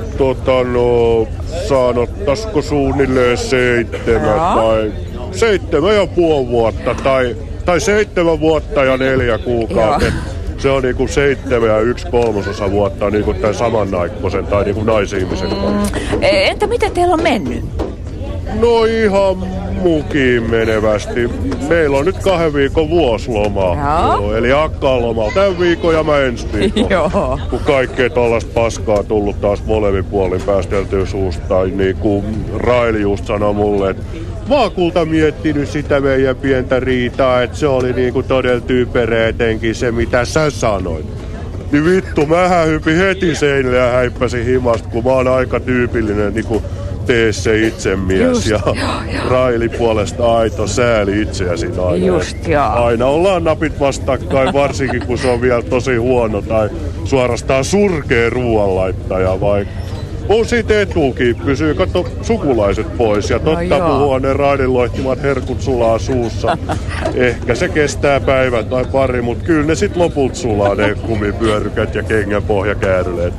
sanottaisiko suunnilleen 7,5 vuotta tai 7 vuotta ja 4 kuukautta. Se on niinku 7 ja 1/3 vuotta niinku tämän samannaikkoisen tai niinku naisihmisen kanssa. Entä mitä teillä on mennyt? No ihan mukiin menevästi. Meillä on nyt 2 viikon vuosiloma. Joo, eli Akka on lomalla tämän viikon ja mä ensi viikon. Joo. Kun kaikkea tollaista paskaa tullut taas molemmin puolin päästeltyä suusta. Niin kuin Raili just sanoi mulle, että mä oon kulta miettinyt sitä meidän pientä riitaa, että se oli niinku todella typerä etenkin se mitä sä sanoit. Niin vittu, mähän hypin heti seinille ja häippäsin himasta, kun mä oon aika tyypillinen niinku tee se itsemies. Just, ja Raili puolesta aito sääli itseäsi aina. Just, aina ollaan napit vastakkain, varsinkin kun se on vielä tosi huono tai suorastaan surkea ruoanlaittaja, vaikka on siitä etuukin, pysyy kato sukulaiset pois ja totta puhua ne Raidin loihtimat herkut sulaa suussa. Ehkä se kestää päivän tai pari, mut kyllä ne sit lopulta sulaa ne kumipyörykät ja kengänpohjakääryleet.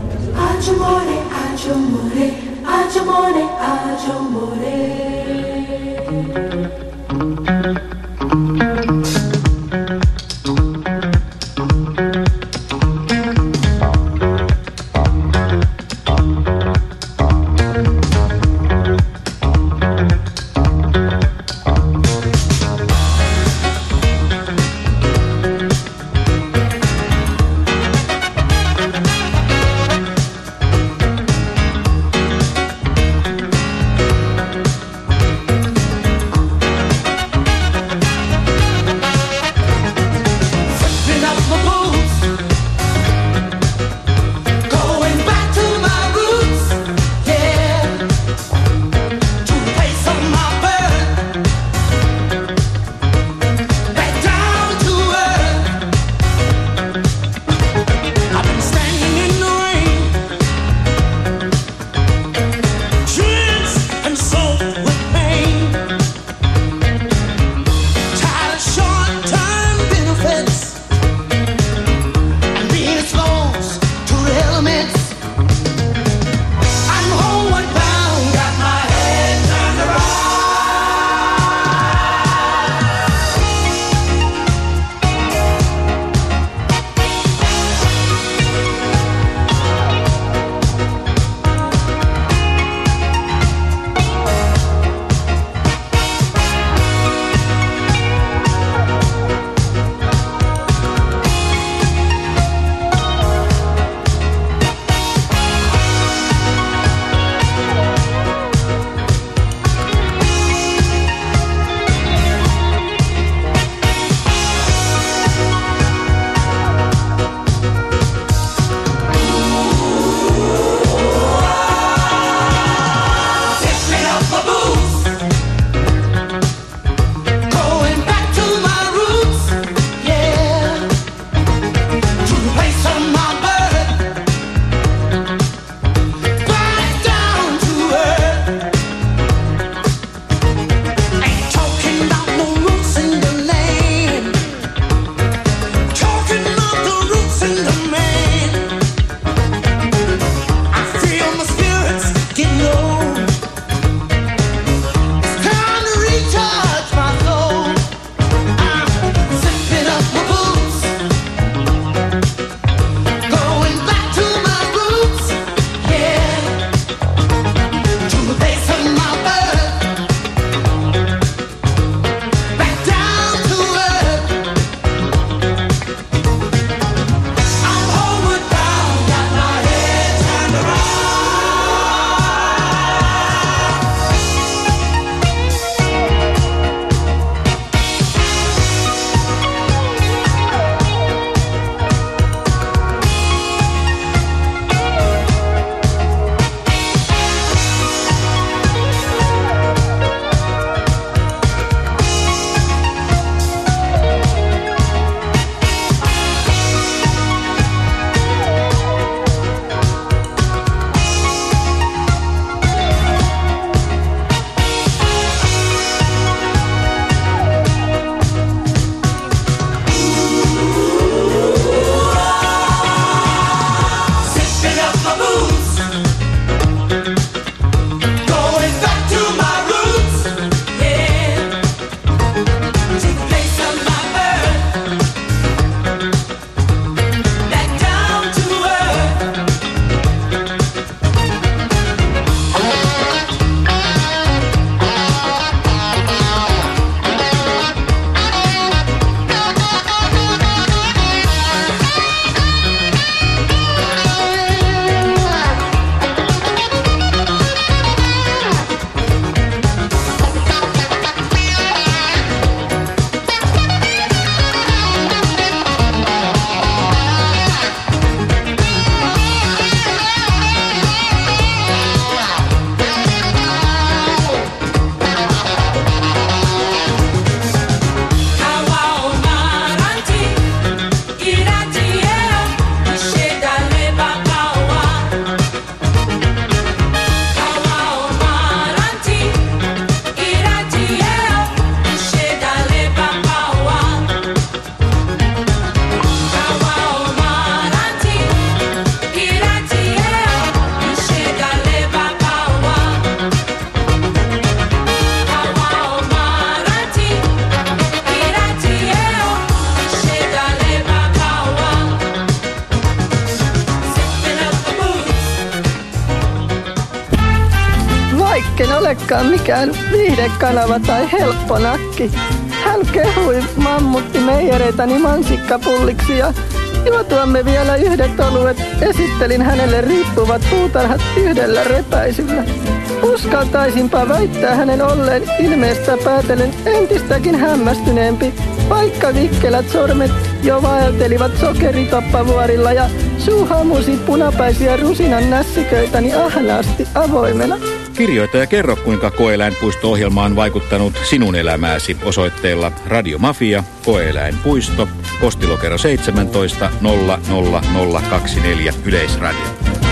oikein olekaan mikään viihdekanava tai helpponakki. Hän kehui mammuttimeijereitani mansikkapulliksi ja juotuamme vielä yhdet oluet esittelin hänelle riippuvat puutarhat yhdellä repäisyllä. Uskaltaisinpa väittää hänen olleen ilmeestä päätellen entistäkin hämmästyneempi, vaikka vikkelät sormet jo vaeltelivat sokeritoppavuorilla ja suu hamusi punapäisiä rusinan nässiköitäni ahnaasti avoimena. Kirjoita ja kerro, kuinka Koeläinpuisto-ohjelma on vaikuttanut sinun elämääsi osoitteella Radio Mafia, Koeläinpuisto, postilokero 17 00024 Yleisradio.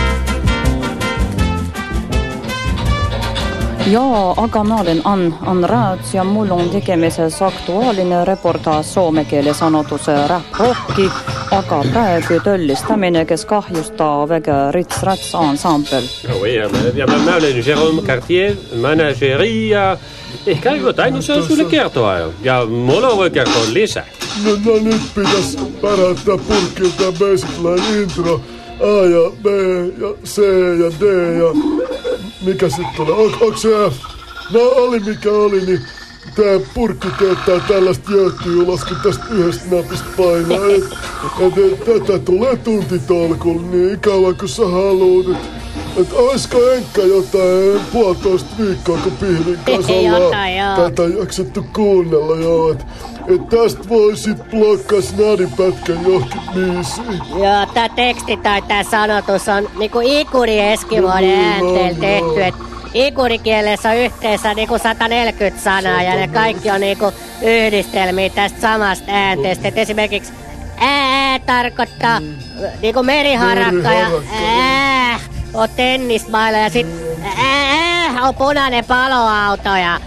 Joo, aga mä olen Ann Rääts ja mulla on tekemisessä aktuaalinen reportaas suomekielen sanotuse rap-rocki, aga praegu töllistämine, kes kahjustaa väga Rits Rats ensemble. Oui, mä olen Jérôme Cartier, manageri ja ehkä jotain se on sulle kertoa jo. Ja mulla voi kertoa lisää. No nyt pitäis päräyttää purkilta Basic Line intro. A ja B ja C ja D ja... Mikä sit tulee? Onks se F? No oli mikä oli, niin tää purkki teettää tällaista jööttyjulas, kun tästä yhdestä napista painaa. Tätä tulee tuntitolkulla niin kauan kun sä haluut. Et oisko Enkka jotain 1,5 viikkoa, kun Pihlin kanssa ollaan tätä jaksettu kuunnella joo. Et tästä voisit blokkaa snadipätkän johonkin biisiin. Joo, tää teksti tai tää sanotus on niinku Ikuri Eskimoiden äänteellä tehty. Et ikurikielessä on yhteensä niinku 140 sanaa ja ne kaikki on niinku yhdistelmiä tästä samasta äänteestä. Et esimerkiksi ää tarkoittaa niinku meriharakka ja on tennismailla ja sit on punainen paloauto ja...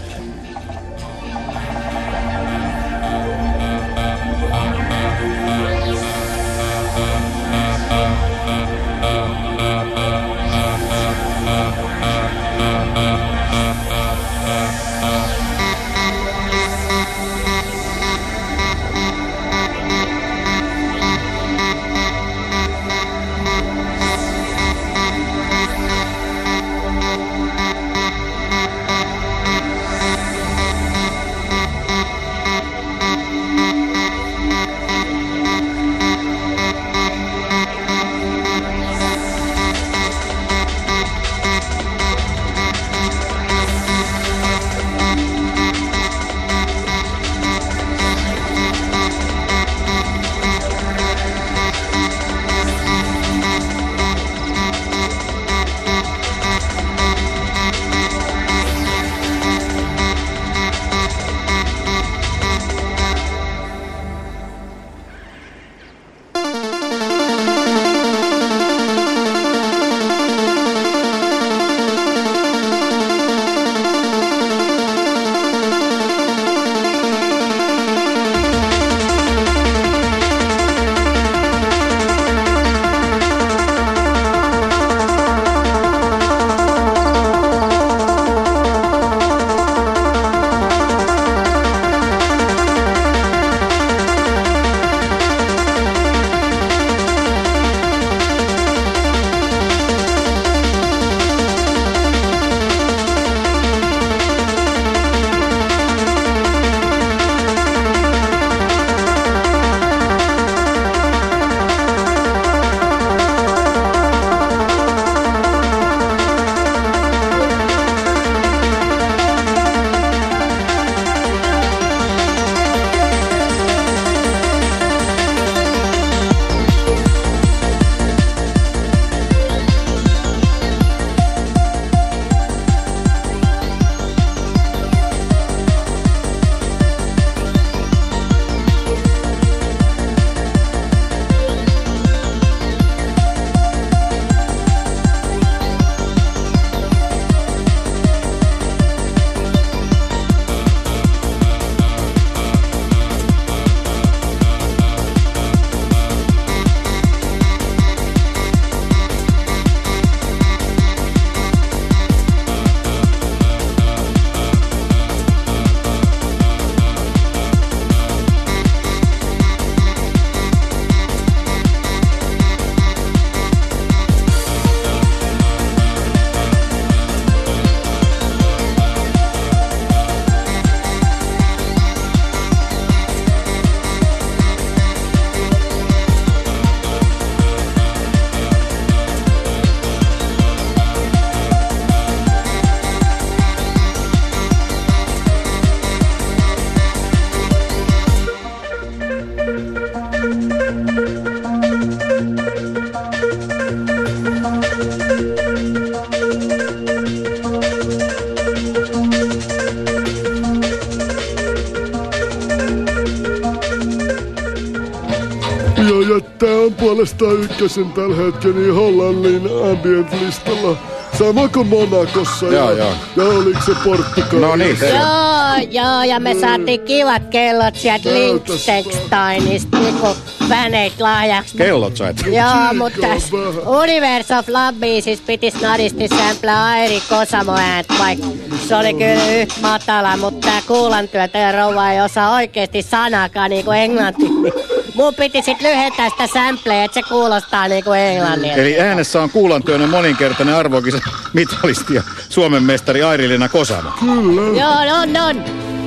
Ja tää on puolestaan ykkösen tällä hetkellä Hollannin ambient-listalla. Sama kuin Monacossa ja oliko se Portugalissa? No niin, Joo, ja me saatiin kivat kellot sieltä Liechtensteinista, niinku väneet lahjaksi. Kellot sait? Joo, mutta Universe of Love-biisissä piti snadisti samplaa Airi Kosamo ääntä, vaikka se oli kyllä yhtä matala, mutta tää kuulantyötä rouva ei osaa oikeesti sanakaan niinku englantia. Mun piti sit lyhentää sitä sampleja, että se kuulostaa niinku englannia. Eli äänessä on kuulantyönen moninkertainen arvokisa mitalisti ja Suomen mestari Airi-Leena Kosamo. Kyllä. Joo, on.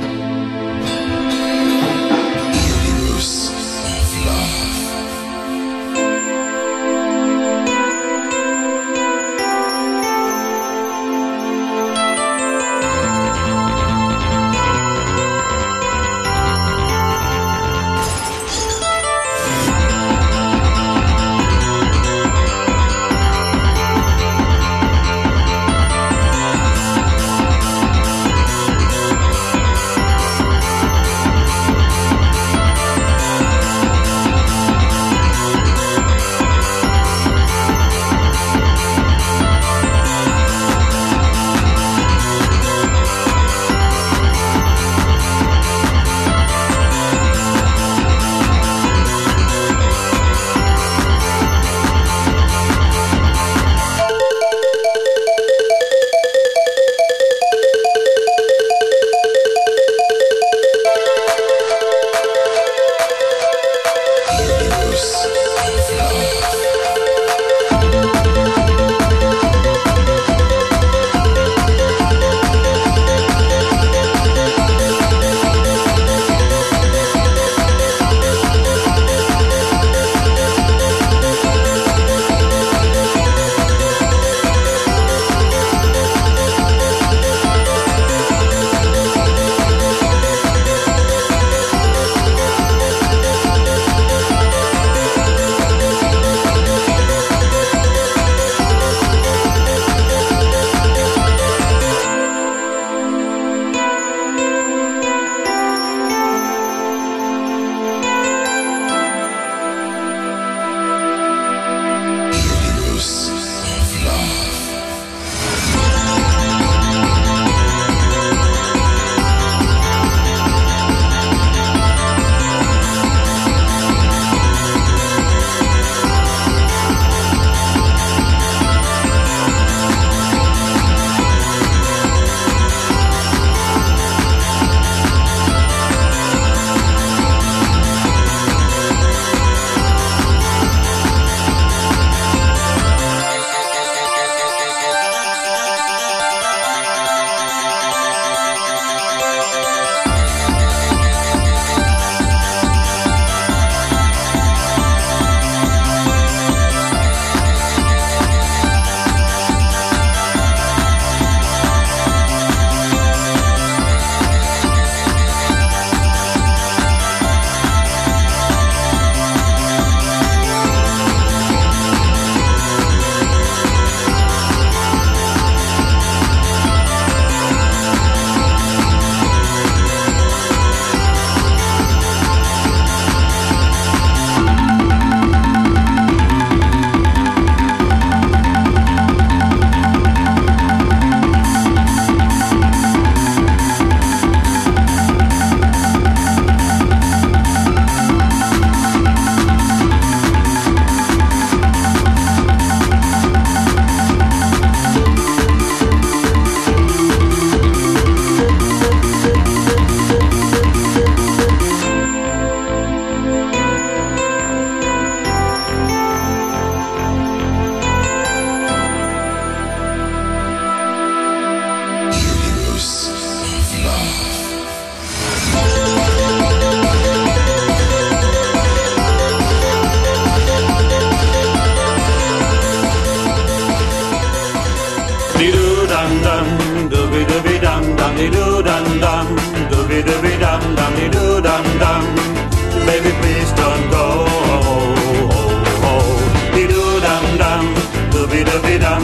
Baby, please don't go. Dee-doo-dum-dum, doo-be-doo-be-dum-dum.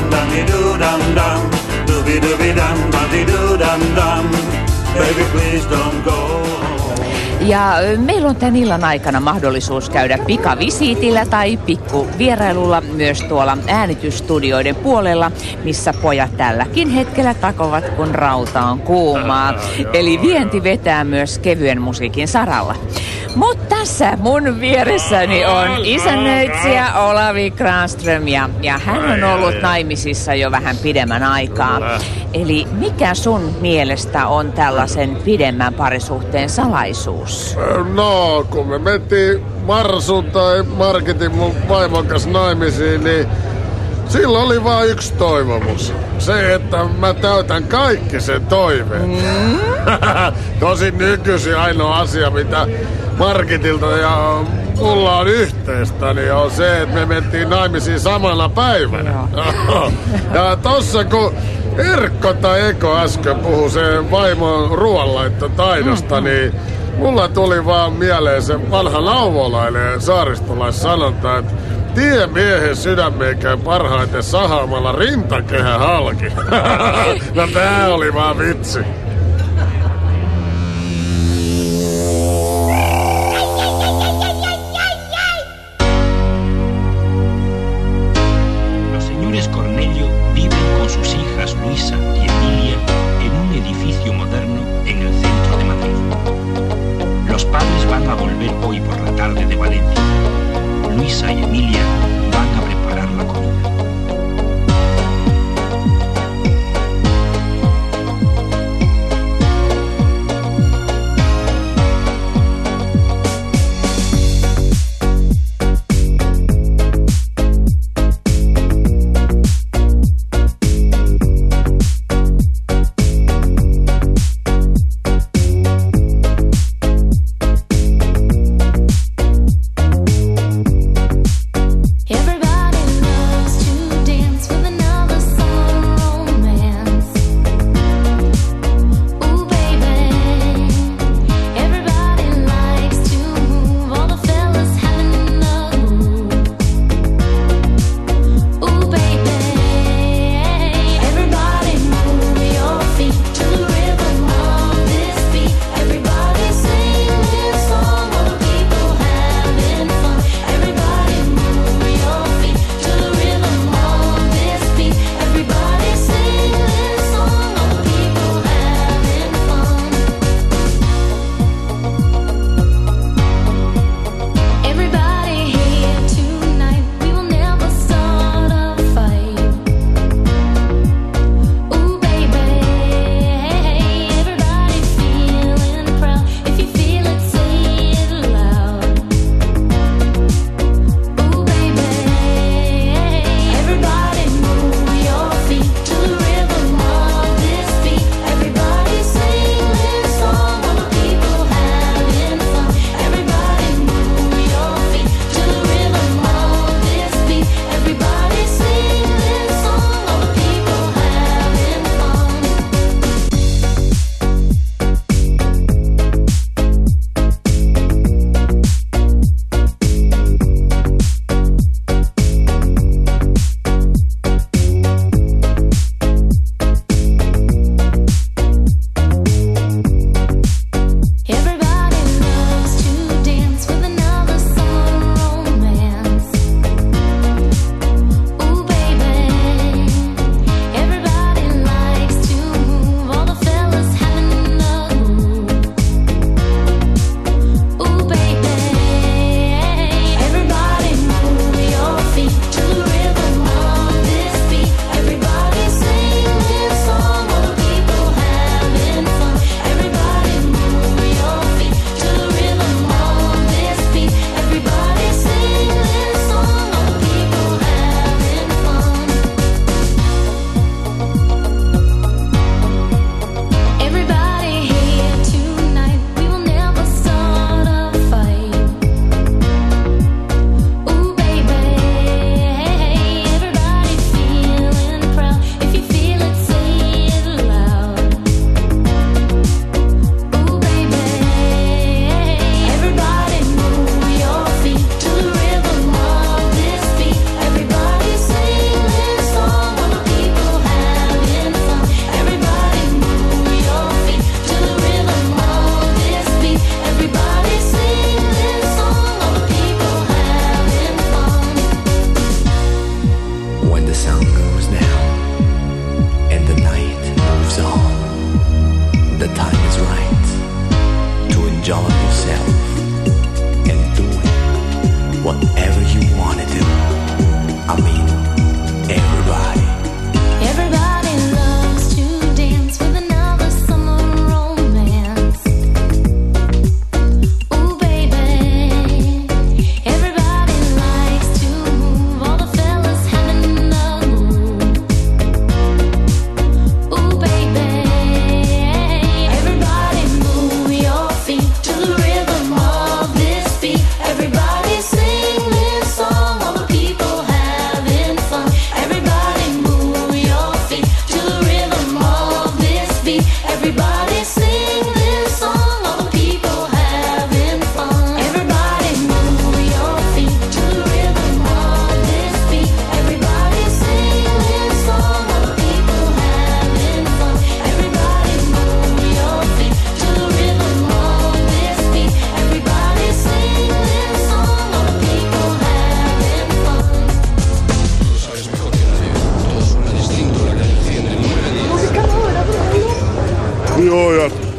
Ba-dee-doo-dum-dum, dooby-dooby-dum, ba-dee-doo-dum-dum. Baby, please don't go. Ja meillä on tämän illan aikana mahdollisuus käydä pikavisiitillä tai pikkuvierailulla myös tuolla äänitysstudioiden puolella, missä pojat tälläkin hetkellä takovat, kun rauta on kuumaa. Eli vienti vetää myös kevyen musiikin saralla. Mutta tässä mun vieressäni on isännöitsijä Olavi Granström ja hän on ollut naimisissa jo vähän pidemmän aikaa. Eli mikä sun mielestä on tällaisen pidemmän parisuhteen salaisuus? No, kun me mentiin Marsun tai Marketin mun vaimon kanssa naimisiin, niin silloin oli vaan yksi toivomus. Se, että mä täytän kaikki sen toiveen. Tosin nykyisin ainoa asia, mitä Marketilta ja mulla on yhteistä, niin on se, että me mentiin naimisiin samana päivänä. Ja tossa kun Erkko tai Eko äsken puhui sen vaimon ruoanlaittotaidosta, niin mulla tuli vaan mieleen se vanha nauvolainen saaristolaissanonta, että tie miehen sydämeen käy parhaiten sahaamalla rintakehä halki. No tää oli vaan vitsi. Luisa y Emilia en un edificio moderno en el centro de Madrid. Los padres van a volver hoy por la tarde de Valencia. Luisa y Emilia van a preparar la comida.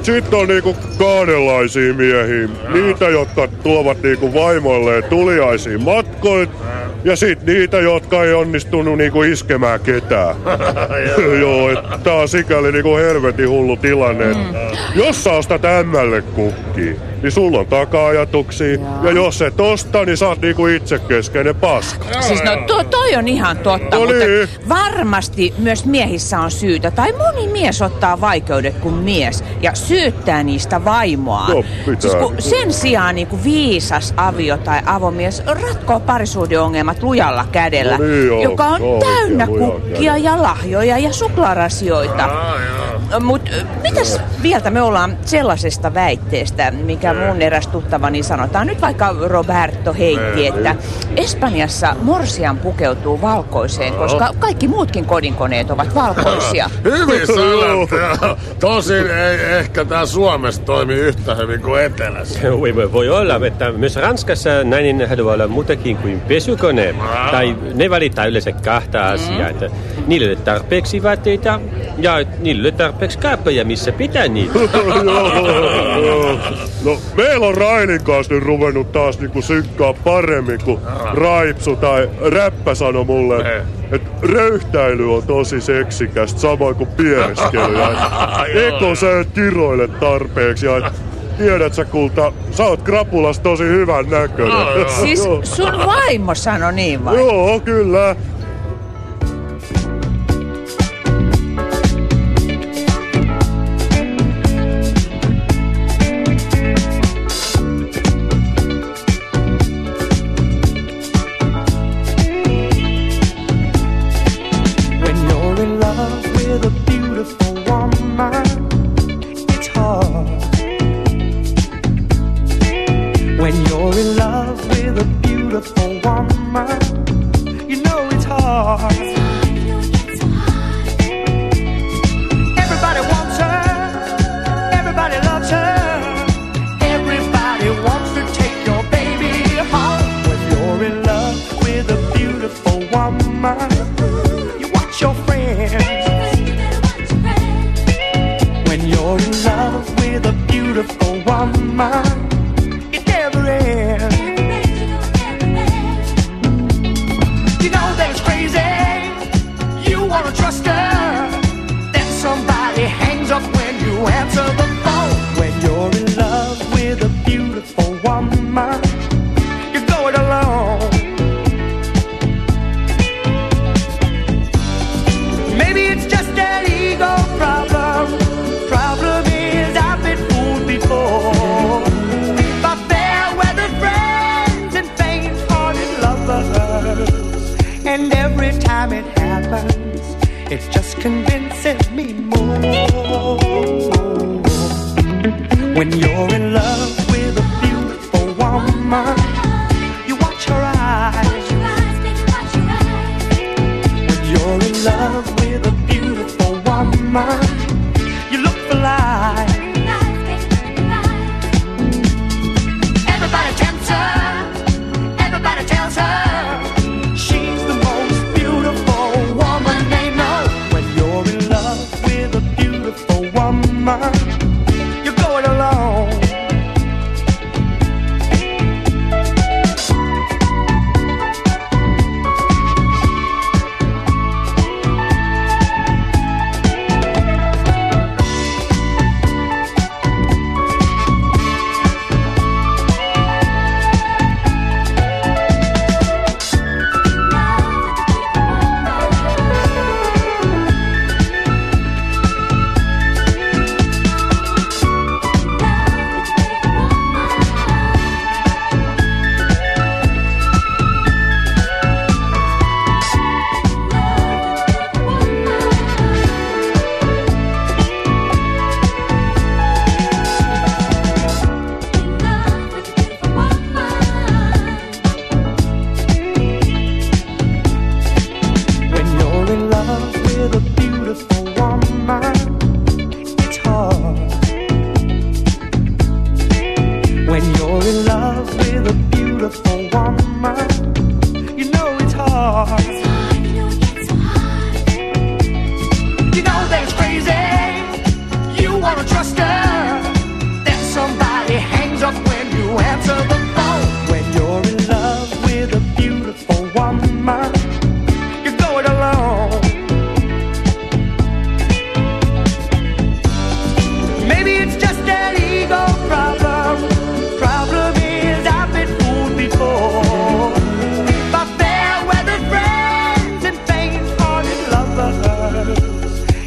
Sitten on niinku kahdenlaisia miehiä. Niitä, jotka tuovat niinku vaimoilleen tuliaisiin matkoit. Ja sit niitä, jotka ei onnistunut niinku iskemään ketään. Joo, että tää on sikäli niinku helvetin hullu tilanne. Jos sä ostat ämmälle kukkia, niin sulla on taka-ajatuksia. Ja jos et osta, niin sä oot niinku itsekeskeinen paska. Siis toi on ihan totta, mutta varmasti myös miehissä on syytä. Tai moni mies ottaa vaikeudet kuin mies ja syyttää niistä vaimoaan. No, siis sen sijaan niinku viisas avio tai avomies ratkoo parisuhdeongelmat lujalla kädellä, joka on täynnä kukkia ja lahjoja ja suklaarasioita. Mut mitäs mieltä me ollaan sellaisesta väitteestä, mikä mun eräs tuttavani sanotaan nyt vaikka Roberto heitti, että Espanjassa morsian pukeutuu valkoiseen, koska kaikki muutkin kodinkoneet ovat valkoisia. Hyvin sanottu. Tosin ei ehkä tää Suomessa toimi yhtä hyvin kuin etelässä. Voi olla, että myös Ranskassa nainen haluaa olla muutakin kuin pesukone. Tai ne valittaa yleensä kahta asiaa, että niille ei ole tarpeeksi vaatteita ja niille ei ole tarpeeksi kaappeja, missä pitää niitä. No, meillä on Rainin kanssa nyt ruvennut taas niinku synkkaa paremmin, kun Raipsu tai Räppä sanoi mulle, että röyhtäily on tosi seksikästä, samoin kuin piereskely. Eko sä et kiroile tarpeeksi ja tiedät sä, kulta, sä oot krapulas tosi hyvän näköinen. Siis sun vaimo sanoi niin vai? Joo, kyllä.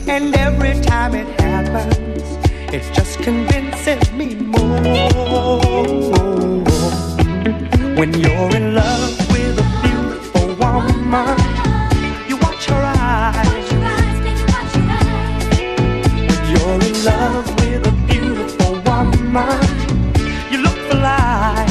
And every time it happens, it just convinces me more. When you're in love with a beautiful woman, you watch her eyes. When you're in love with a beautiful woman, you look for life.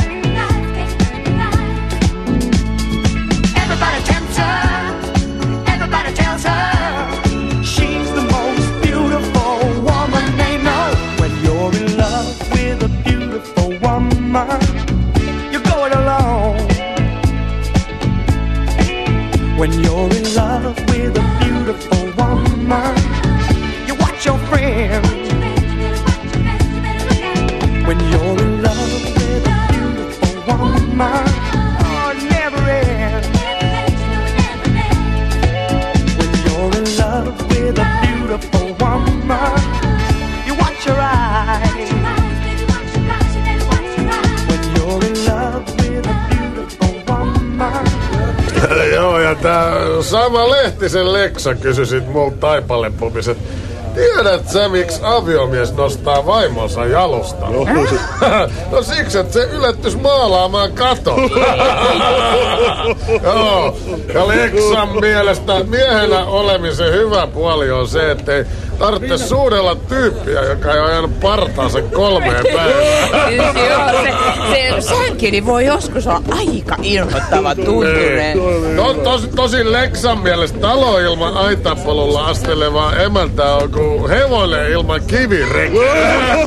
Everybody tempts her, everybody tells her she's the most beautiful woman they know. When you're in love with a beautiful woman, you're going alone. When you're in love with a beautiful woman, you watch your friends. When you're in love with a beautiful woman, oh, it never ends. When you're in love with a beautiful woman, you watch your eyes. When you're in love with a beautiful woman. Joo, ja tää sama Lehtisen Leksa kysyi sit multa Taipale-pubis, et tiedät sä, miksi aviomies nostaa vaimonsa jalusta? No siksi, että se ylettys maalaamaan katon. Joo, ja Leksan mielestä miehenä olemisen hyvä puoli on se, ettei tarvitse suudella tyyppiä, joka ei ole ajanut partaansa 3 päivään. Joo, se sänkeli voi joskus olla aika inhottava tuntunen. Tosin Leksan mielestä talo ilman aitapolulla astelevaa emäntää on kuin hevonen ilman kivirekeä.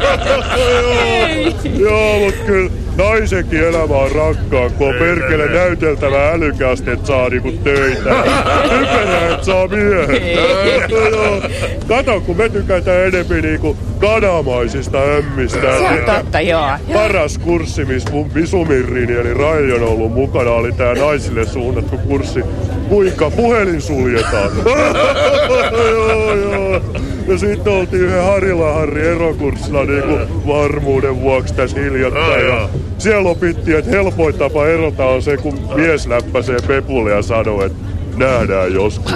Joo, mut kyllä naisenkin elämä on rakkaa, kun on perkele näyteltävä älykästi, et saa niinku töitä. Typerää, et saa miehen. Kato, kun me tykätään enempi niinku kanamaisista ämmistä. Se on totta, joo. Paras kurssi, missä mun Visumirrini eli Raija on ollut mukana, oli tää naisille suunnattu kurssi, kuinka puhelin suljetaan. Joo. Ja sitten oltiin yhden Harila-Harri erokurssilla niinku varmuuden vuoksi tässä hiljattain. Ja siellä opittiin, että helpoin tapa erota on se, kun mies läppäsee pepulle ja sanoo, että nähdään joskus.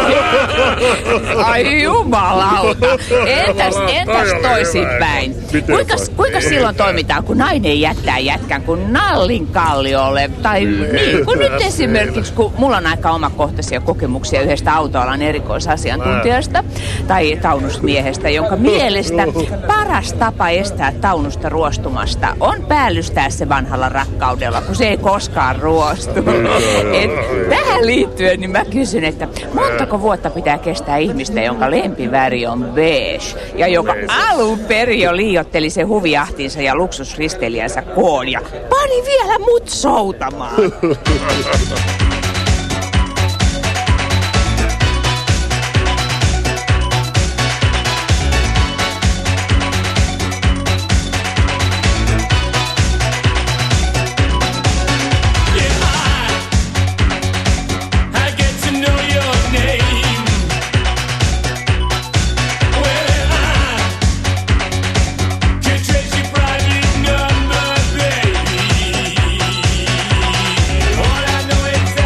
Ai jumalauta. Entäs toisinpäin? Kuinka silloin toimitaan, kun nainen jättää jätkän kun nallin kalliolle? Tai niin, kun nyt esimerkiksi, kun mulla on aika omakohtaisia kokemuksia yhdestä autoalan erikoisasiantuntijasta tai taunusmiehestä, jonka mielestä paras tapa estää taunusta ruostumasta on päällystää se vanhalla rakkaudella, kun se ei koskaan ruostu. Tähän liittyen niin mä kysyn, että montako vuotta pitää kestää ihmistä, jonka lempiväri on beige ja joka alun perin jo liioitteli se huvijahtinsa ja luksusristeilijänsä koon ja pani vielä mut soutamaan. All I know is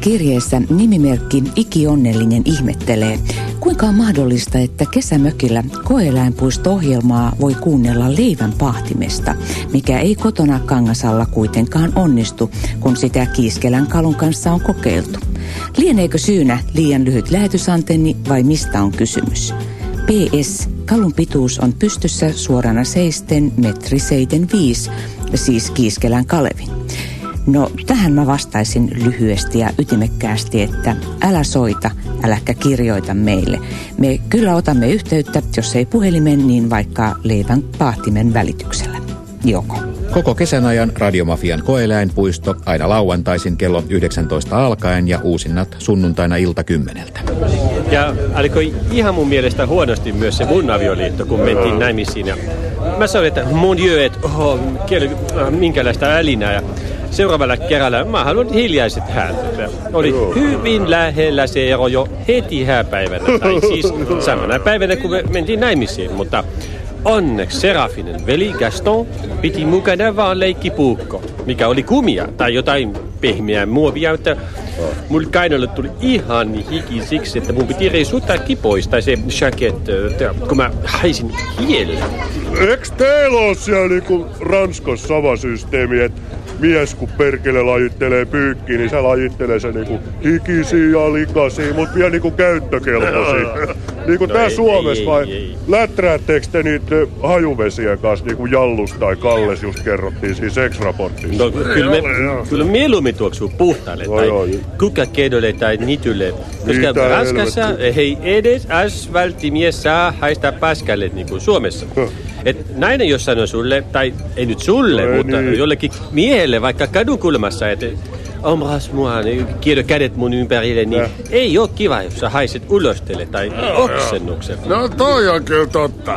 kirjeessä nimimerkki Ikionnellinen ihmettelee, kuinka on mahdollista, että kesämökillä koeläinpuisto-ohjelmaa voi kuunnella leivän pahtimesta, mikä ei kotona Kangasalla kuitenkaan onnistu, kun sitä Kiiskelän Kalun kanssa on kokeiltu. Lieneekö syynä liian lyhyt lähetysantenni vai mistä on kysymys? PS. Kalun pituus on pystyssä suorana seisten 1,75 m, siis Kiiskelän Kalevin. No, tähän mä vastaisin lyhyesti ja ytimekkäästi, että älä soita, äläkä kirjoita meille. Me kyllä otamme yhteyttä, jos ei puhelimen, niin vaikka leivän pahtimen välityksellä. Joko. Koko kesän ajan Radiomafian koeläinpuisto aina lauantaisin kello 19 alkaen ja uusinnat sunnuntaina ilta 10. Ja alkoi ihan mun mielestä huonosti myös se mun avioliitto, kun mentiin naimisiin. Ja mä sanoin, että mon dieu, että minkälaista älinää. Ja seuraavalla kerralla mä haluan hiljaiset häät. Oli hyvin lähellä se ero jo heti hääpäivänä. Tai siis samana päivänä, kun me mentiin naimisiin, mutta onneksi Serafinen veli Gaston piti mukana vaan leikkipuukko, mikä oli kumia tai jotain pehmeää muovia, mutta mulla kainolle tuli ihan hiki siksi, että mun piti reisuttaa kipoista tai se jacket, kun mä haisin hiellä. Eiks teillä ole siellä niinku Ranskassa sama systeemi, että mies kun perkele lajittelee pyykkiä, niin se lajittelee se niinku hikisiä ja likaisia, mut vielä niinku käyttökelpoisia. Niinku tää Suomessa vai läträätteekö te niitä hajuvesiä kanssa niinku Jallus tai Kalles just kerrottiin siinä seksraportissa? No kyllä mieluummin tuoksuu puhtaalle tai kukkakedolle tai nitylle. Koska Ranskassa ei edes asfaltimies saa haistaa paskalle niin kuin Suomessa. Et nainen jos sanoo sulle, tai ei nyt sulle, mutta jollekin miehelle vaikka kadukulmassa, että omras mua, kiedo kädet mun ympärille, niin ei oo kiva, jos sä haiset ulostelle tai oksennukset. No toi on kyllä totta.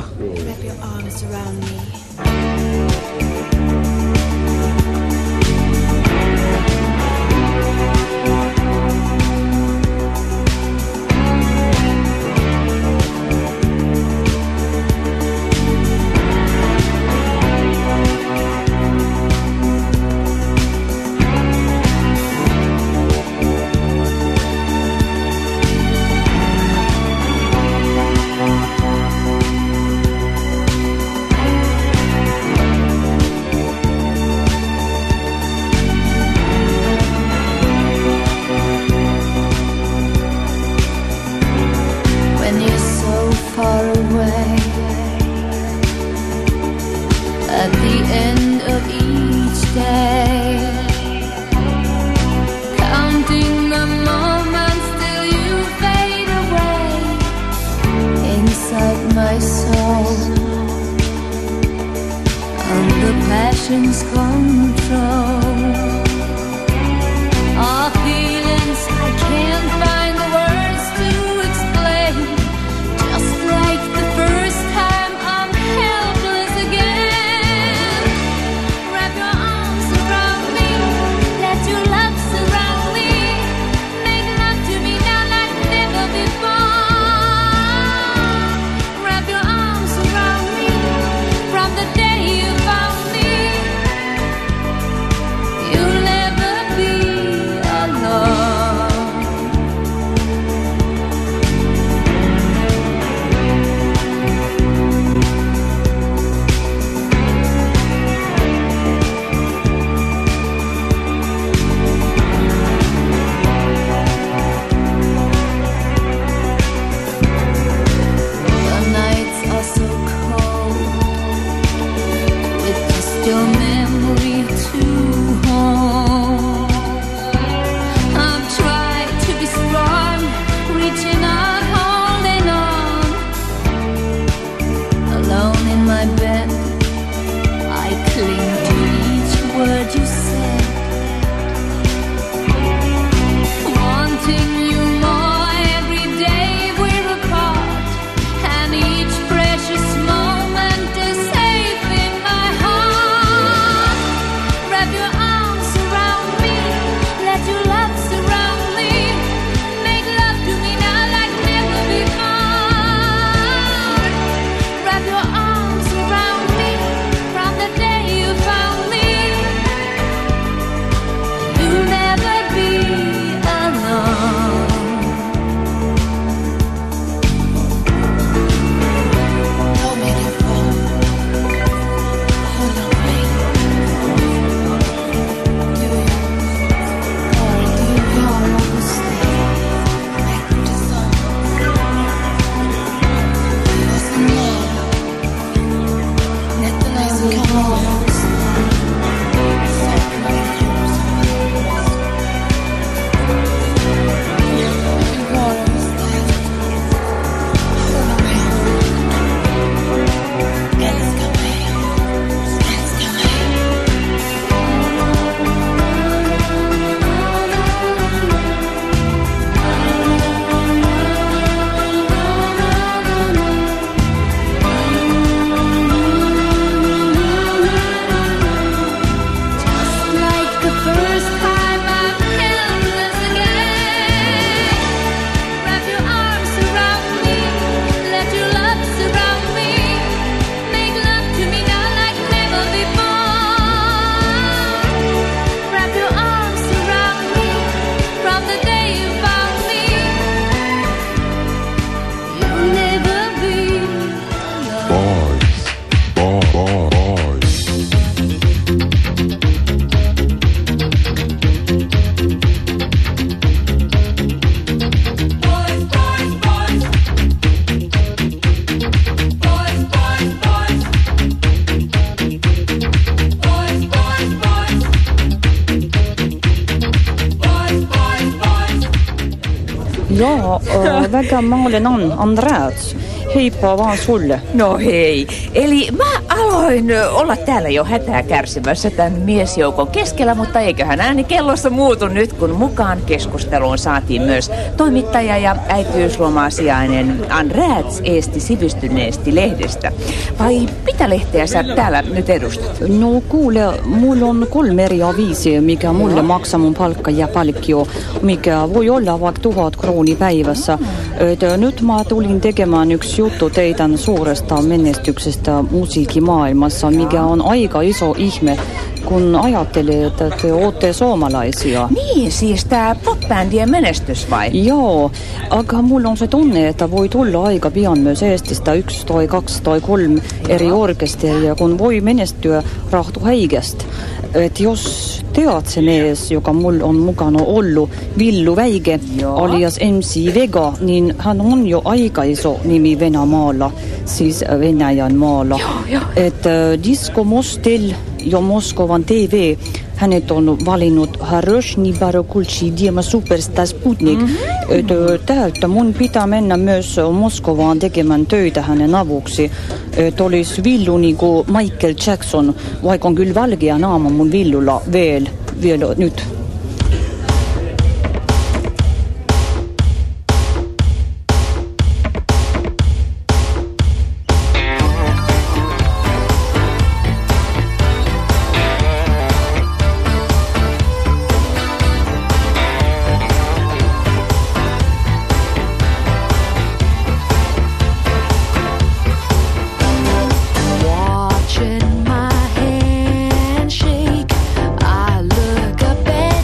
Joo, väga mä olen Andreas. Heippa vaan sulle. No hei. Eli mä aloin olla täällä jo hätää kärsimässä tämän miesjoukon keskellä, mutta eiköhän ääni kellossa muutu nyt, kun mukaan keskusteluun saatiin myös toimittaja ja äitiyslomaasiainen Andreas Eesti sivistyneesti lehdestä. Vai mitä lehteä sä täällä nyt edustat? No kuule, mulla on 3 eri aviisia, mikä mulle maksaa mun palkka ja palkkio, mikä voi olla vaikka 1000 krooni päivässä. Nyt mä tulin tekemään yksi juttu teidän suuresta menestyksestä musiikkimaailmassa, mikä on aika iso ihme, kun ajattelee, että te ootte suomalaisia. Niin, siis tää popbändien menestys vai? Joo, aga mulla on se tunne, että voi tulla aika pian myös Eestistä 1 tai 2 tai 3 eri orkesteria, kun voi menestyä Rahtu Häigestä. Et jos teat se mies, joka mulla on mukana ollut, Villu Väige, alias MC Vega, niin hän on jo aika iso nimi Venämaalla, siis Venäjän maalla. Että Disco Mostel ja Moskovan TV, hänet on valinnut Haroshni Barokulchi Diema Superstar Sputnik. Täältä mun pitää mennä myös Moskovaan tekemään töitä hänen avuksi. Olisi Villu niin kuin Michael Jackson, vaikka on kyllä valkea naama mun Villulla vielä nyt. Watching my hand shake, I look up at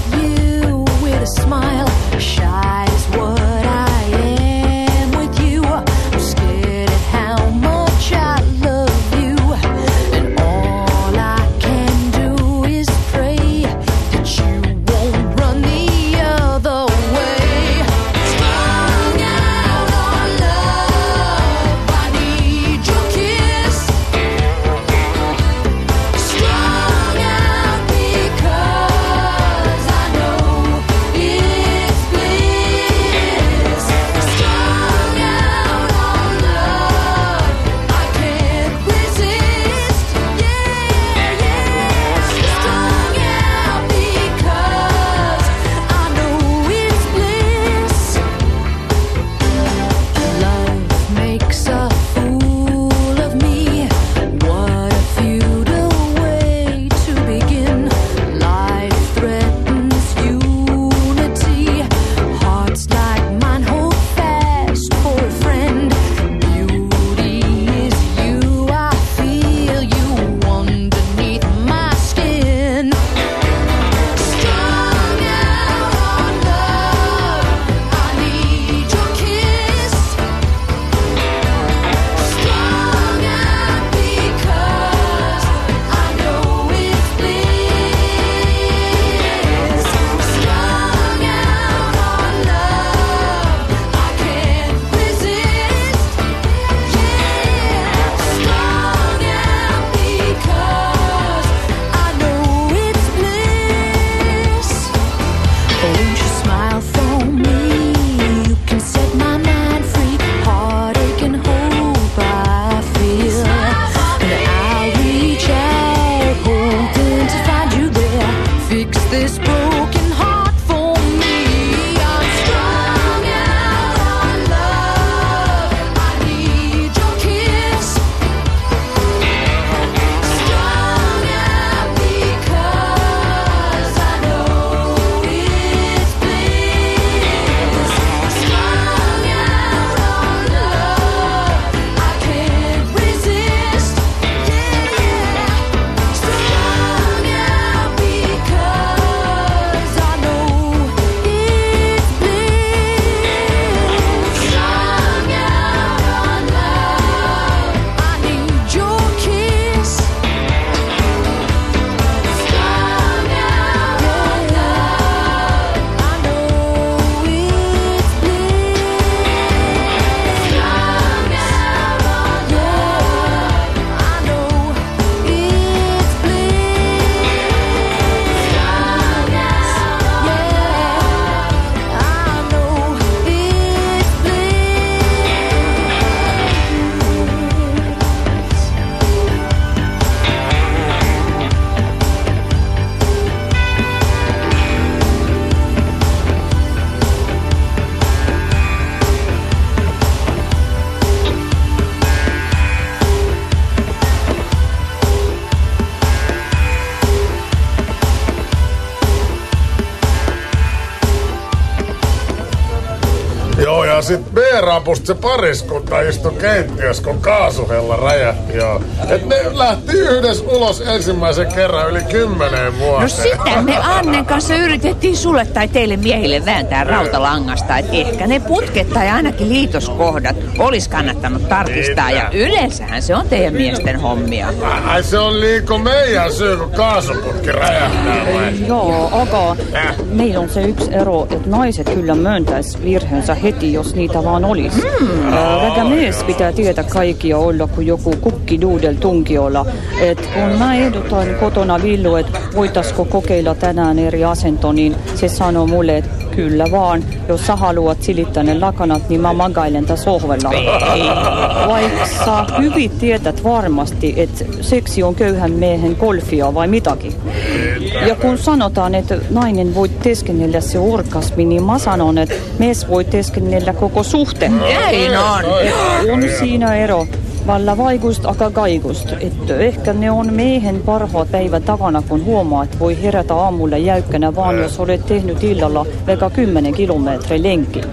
sit B-rapusta se pariskunta istui keittiössä, kun kaasuhella räjähti joo. Et ne lähti yhdessä ulos ensimmäisen kerran yli 10 vuoteen. No sitä me Annen kanssa yritettiin sulle tai teille miehille vääntää rautalangasta, että ehkä ne putket tai ainakin liitoskohdat olisi kannattanut tarkistaa. Ja yleensähän se on teidän miesten hommia. Ai se on liiko meidän syy, kun kaasuputki räjähtää vai? Joo, aga meillä on se yksi ero, että naiset kyllä myöntäis virheensä heti, jos niitä vaan olisi. Väga mies pitää tietää kaikkia olla kuin joku kukkiduudel tunkiolla. Et kun mä ehdotan kotona Villu, että voitaisko kokeilla tänään eri asento, niin se sanoo mulle, että kyllä vaan. Jos sä haluat silittää ne lakanat, niin mä magailen tässä sohvella. Vaikka sä hyvin tiedät varmasti, että seksi on köyhän miehen golfia vai mitäkin. Ja kun sanotaan, että nainen voi teeskennellä se orgasmi, niin mä sanon, että mies voi teeskennellä koko suhte. Näin on. On siinä ero. Valla vaikusta aka kaikust. Että ehkä ne on miehen parhaat päivät takana, kun huomaa, että voi herätä aamulla jäykkänä vaan, jos olet tehnyt illalla vaikka 10 kilometriä lenkin.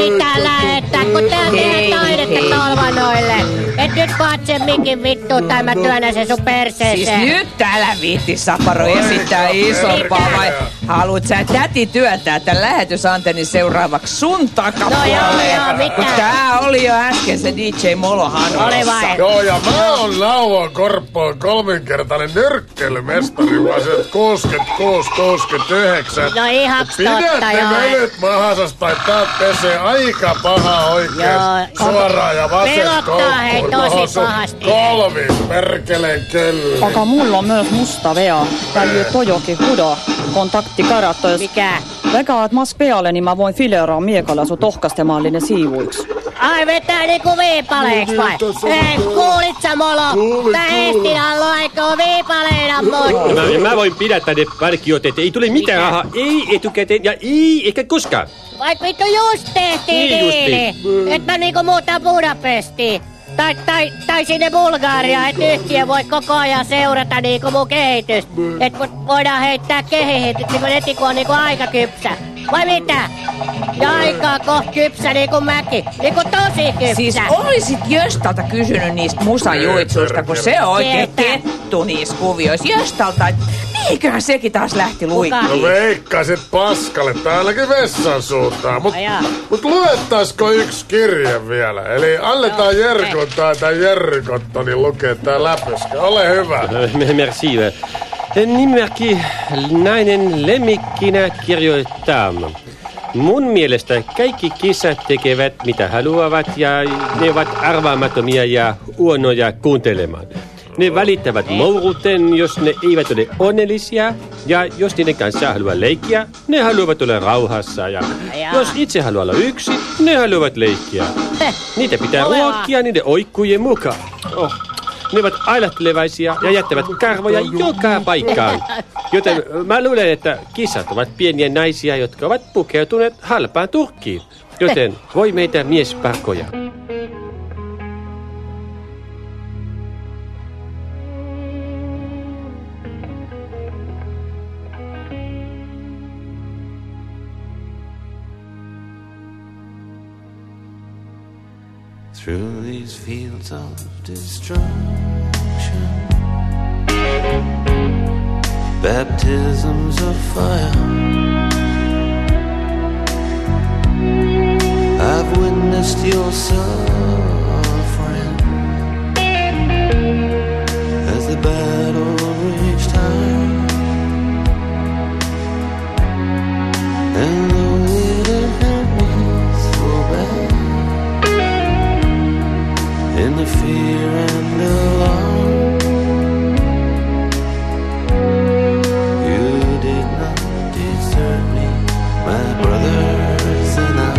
mitään lähettää, kun te tehdään taidetta tolvanoille. Et nyt katse mikin vittu, tai mä työnnän sen sun perseeseen. Siis nyt täällä viitti Saparo esittää isompaa, vai haluut sä täti työntää tän lähetysantennin seuraavaksi sun takapuoleen? No joo, mitä? Kun tää oli jo äsken se DJ Molo Hanossa. Oli vai? Joo, ja mä oon Nauvon Korppoon 3-kertainen nyrkkeilymestari vuosilta 66-69. No ihaks totta, Pidätte joo. venyt mahasas tai tää pesee aika paha oikein suoraan ja vasen koukkuun. Tosi pahasti. Kolmis perkeleen kelli. Aga mulla on myös musta vea. Täytyy tojokin huda kontaktikarattois. Mikä? Vegaat mas peale, niin mä voin fileeraa miekalla sun tohkastemallinen siivuiksi. Ai vetää niinku viipaleeks vai? Ei, kuulit sä Molo? Tää Eestinä laikoo viipaleina mut. Mä voin pidättää ne parkiot, että ei tule mitään rahaa, ei etukäteen ja ei ehkä koskaan. Vaik vittu just tehtiin diili. Että niinku muuta Budapestiin. Tai sinne Bulgariaan, että yhtiö voi koko ajan seurata niinku mun kehitystä. Et voidaan heittää kehiin niinku heti kun on niinku aika kypsä. Vai mitä? Ja aikaa kohta kypsä niinku mäkin. Niinku tosi kypsä. Siis olisit Jöstalta kysynyt niistä musajuitsuista, kun se on oikein kettu niissä kuvioissa. Jöstalta, mihinköhän sekin taas lähti luikkiin? No veikkasit paskalle, täälläkin vessan suuntaan. Mut luettaisko yksi kirje vielä? Eli annetaan Jerkon tai Jerry Cottonin lukea tää läpyskä. Ole hyvä. Merci. Nimimerkki nainen lemmikkinä kirjoittaa. Mun mielestä kaikki kissat tekevät mitä haluavat ja ne ovat arvaamattomia ja huonoja kuuntelemaan. Ne välittävät mouruten, jos ne eivät ole onnellisia, ja jos niiden kanssa haluaa leikkiä, ne haluavat olla rauhassa, ja jos itse haluaa olla yksin, ne haluavat leikkiä. Niitä pitää ruokkia niiden oikkujen mukaan. Ne ovat ailahtelevaisia ja jättävät karvoja joka paikkaan. Joten mä luulen, että kissat ovat pieniä naisia, jotka ovat pukeutuneet halpaan turkkiin. Joten voi meitä miesparkoja. Through these fields of destruction, baptisms of fire, I've witnessed your suffering as the battle reached high, and though it hurt me so bad, in the fear and alarm, you did not desert me, my brothers in arms.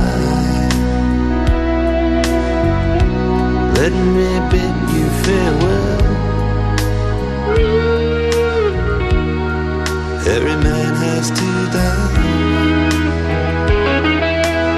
Let me bid you farewell.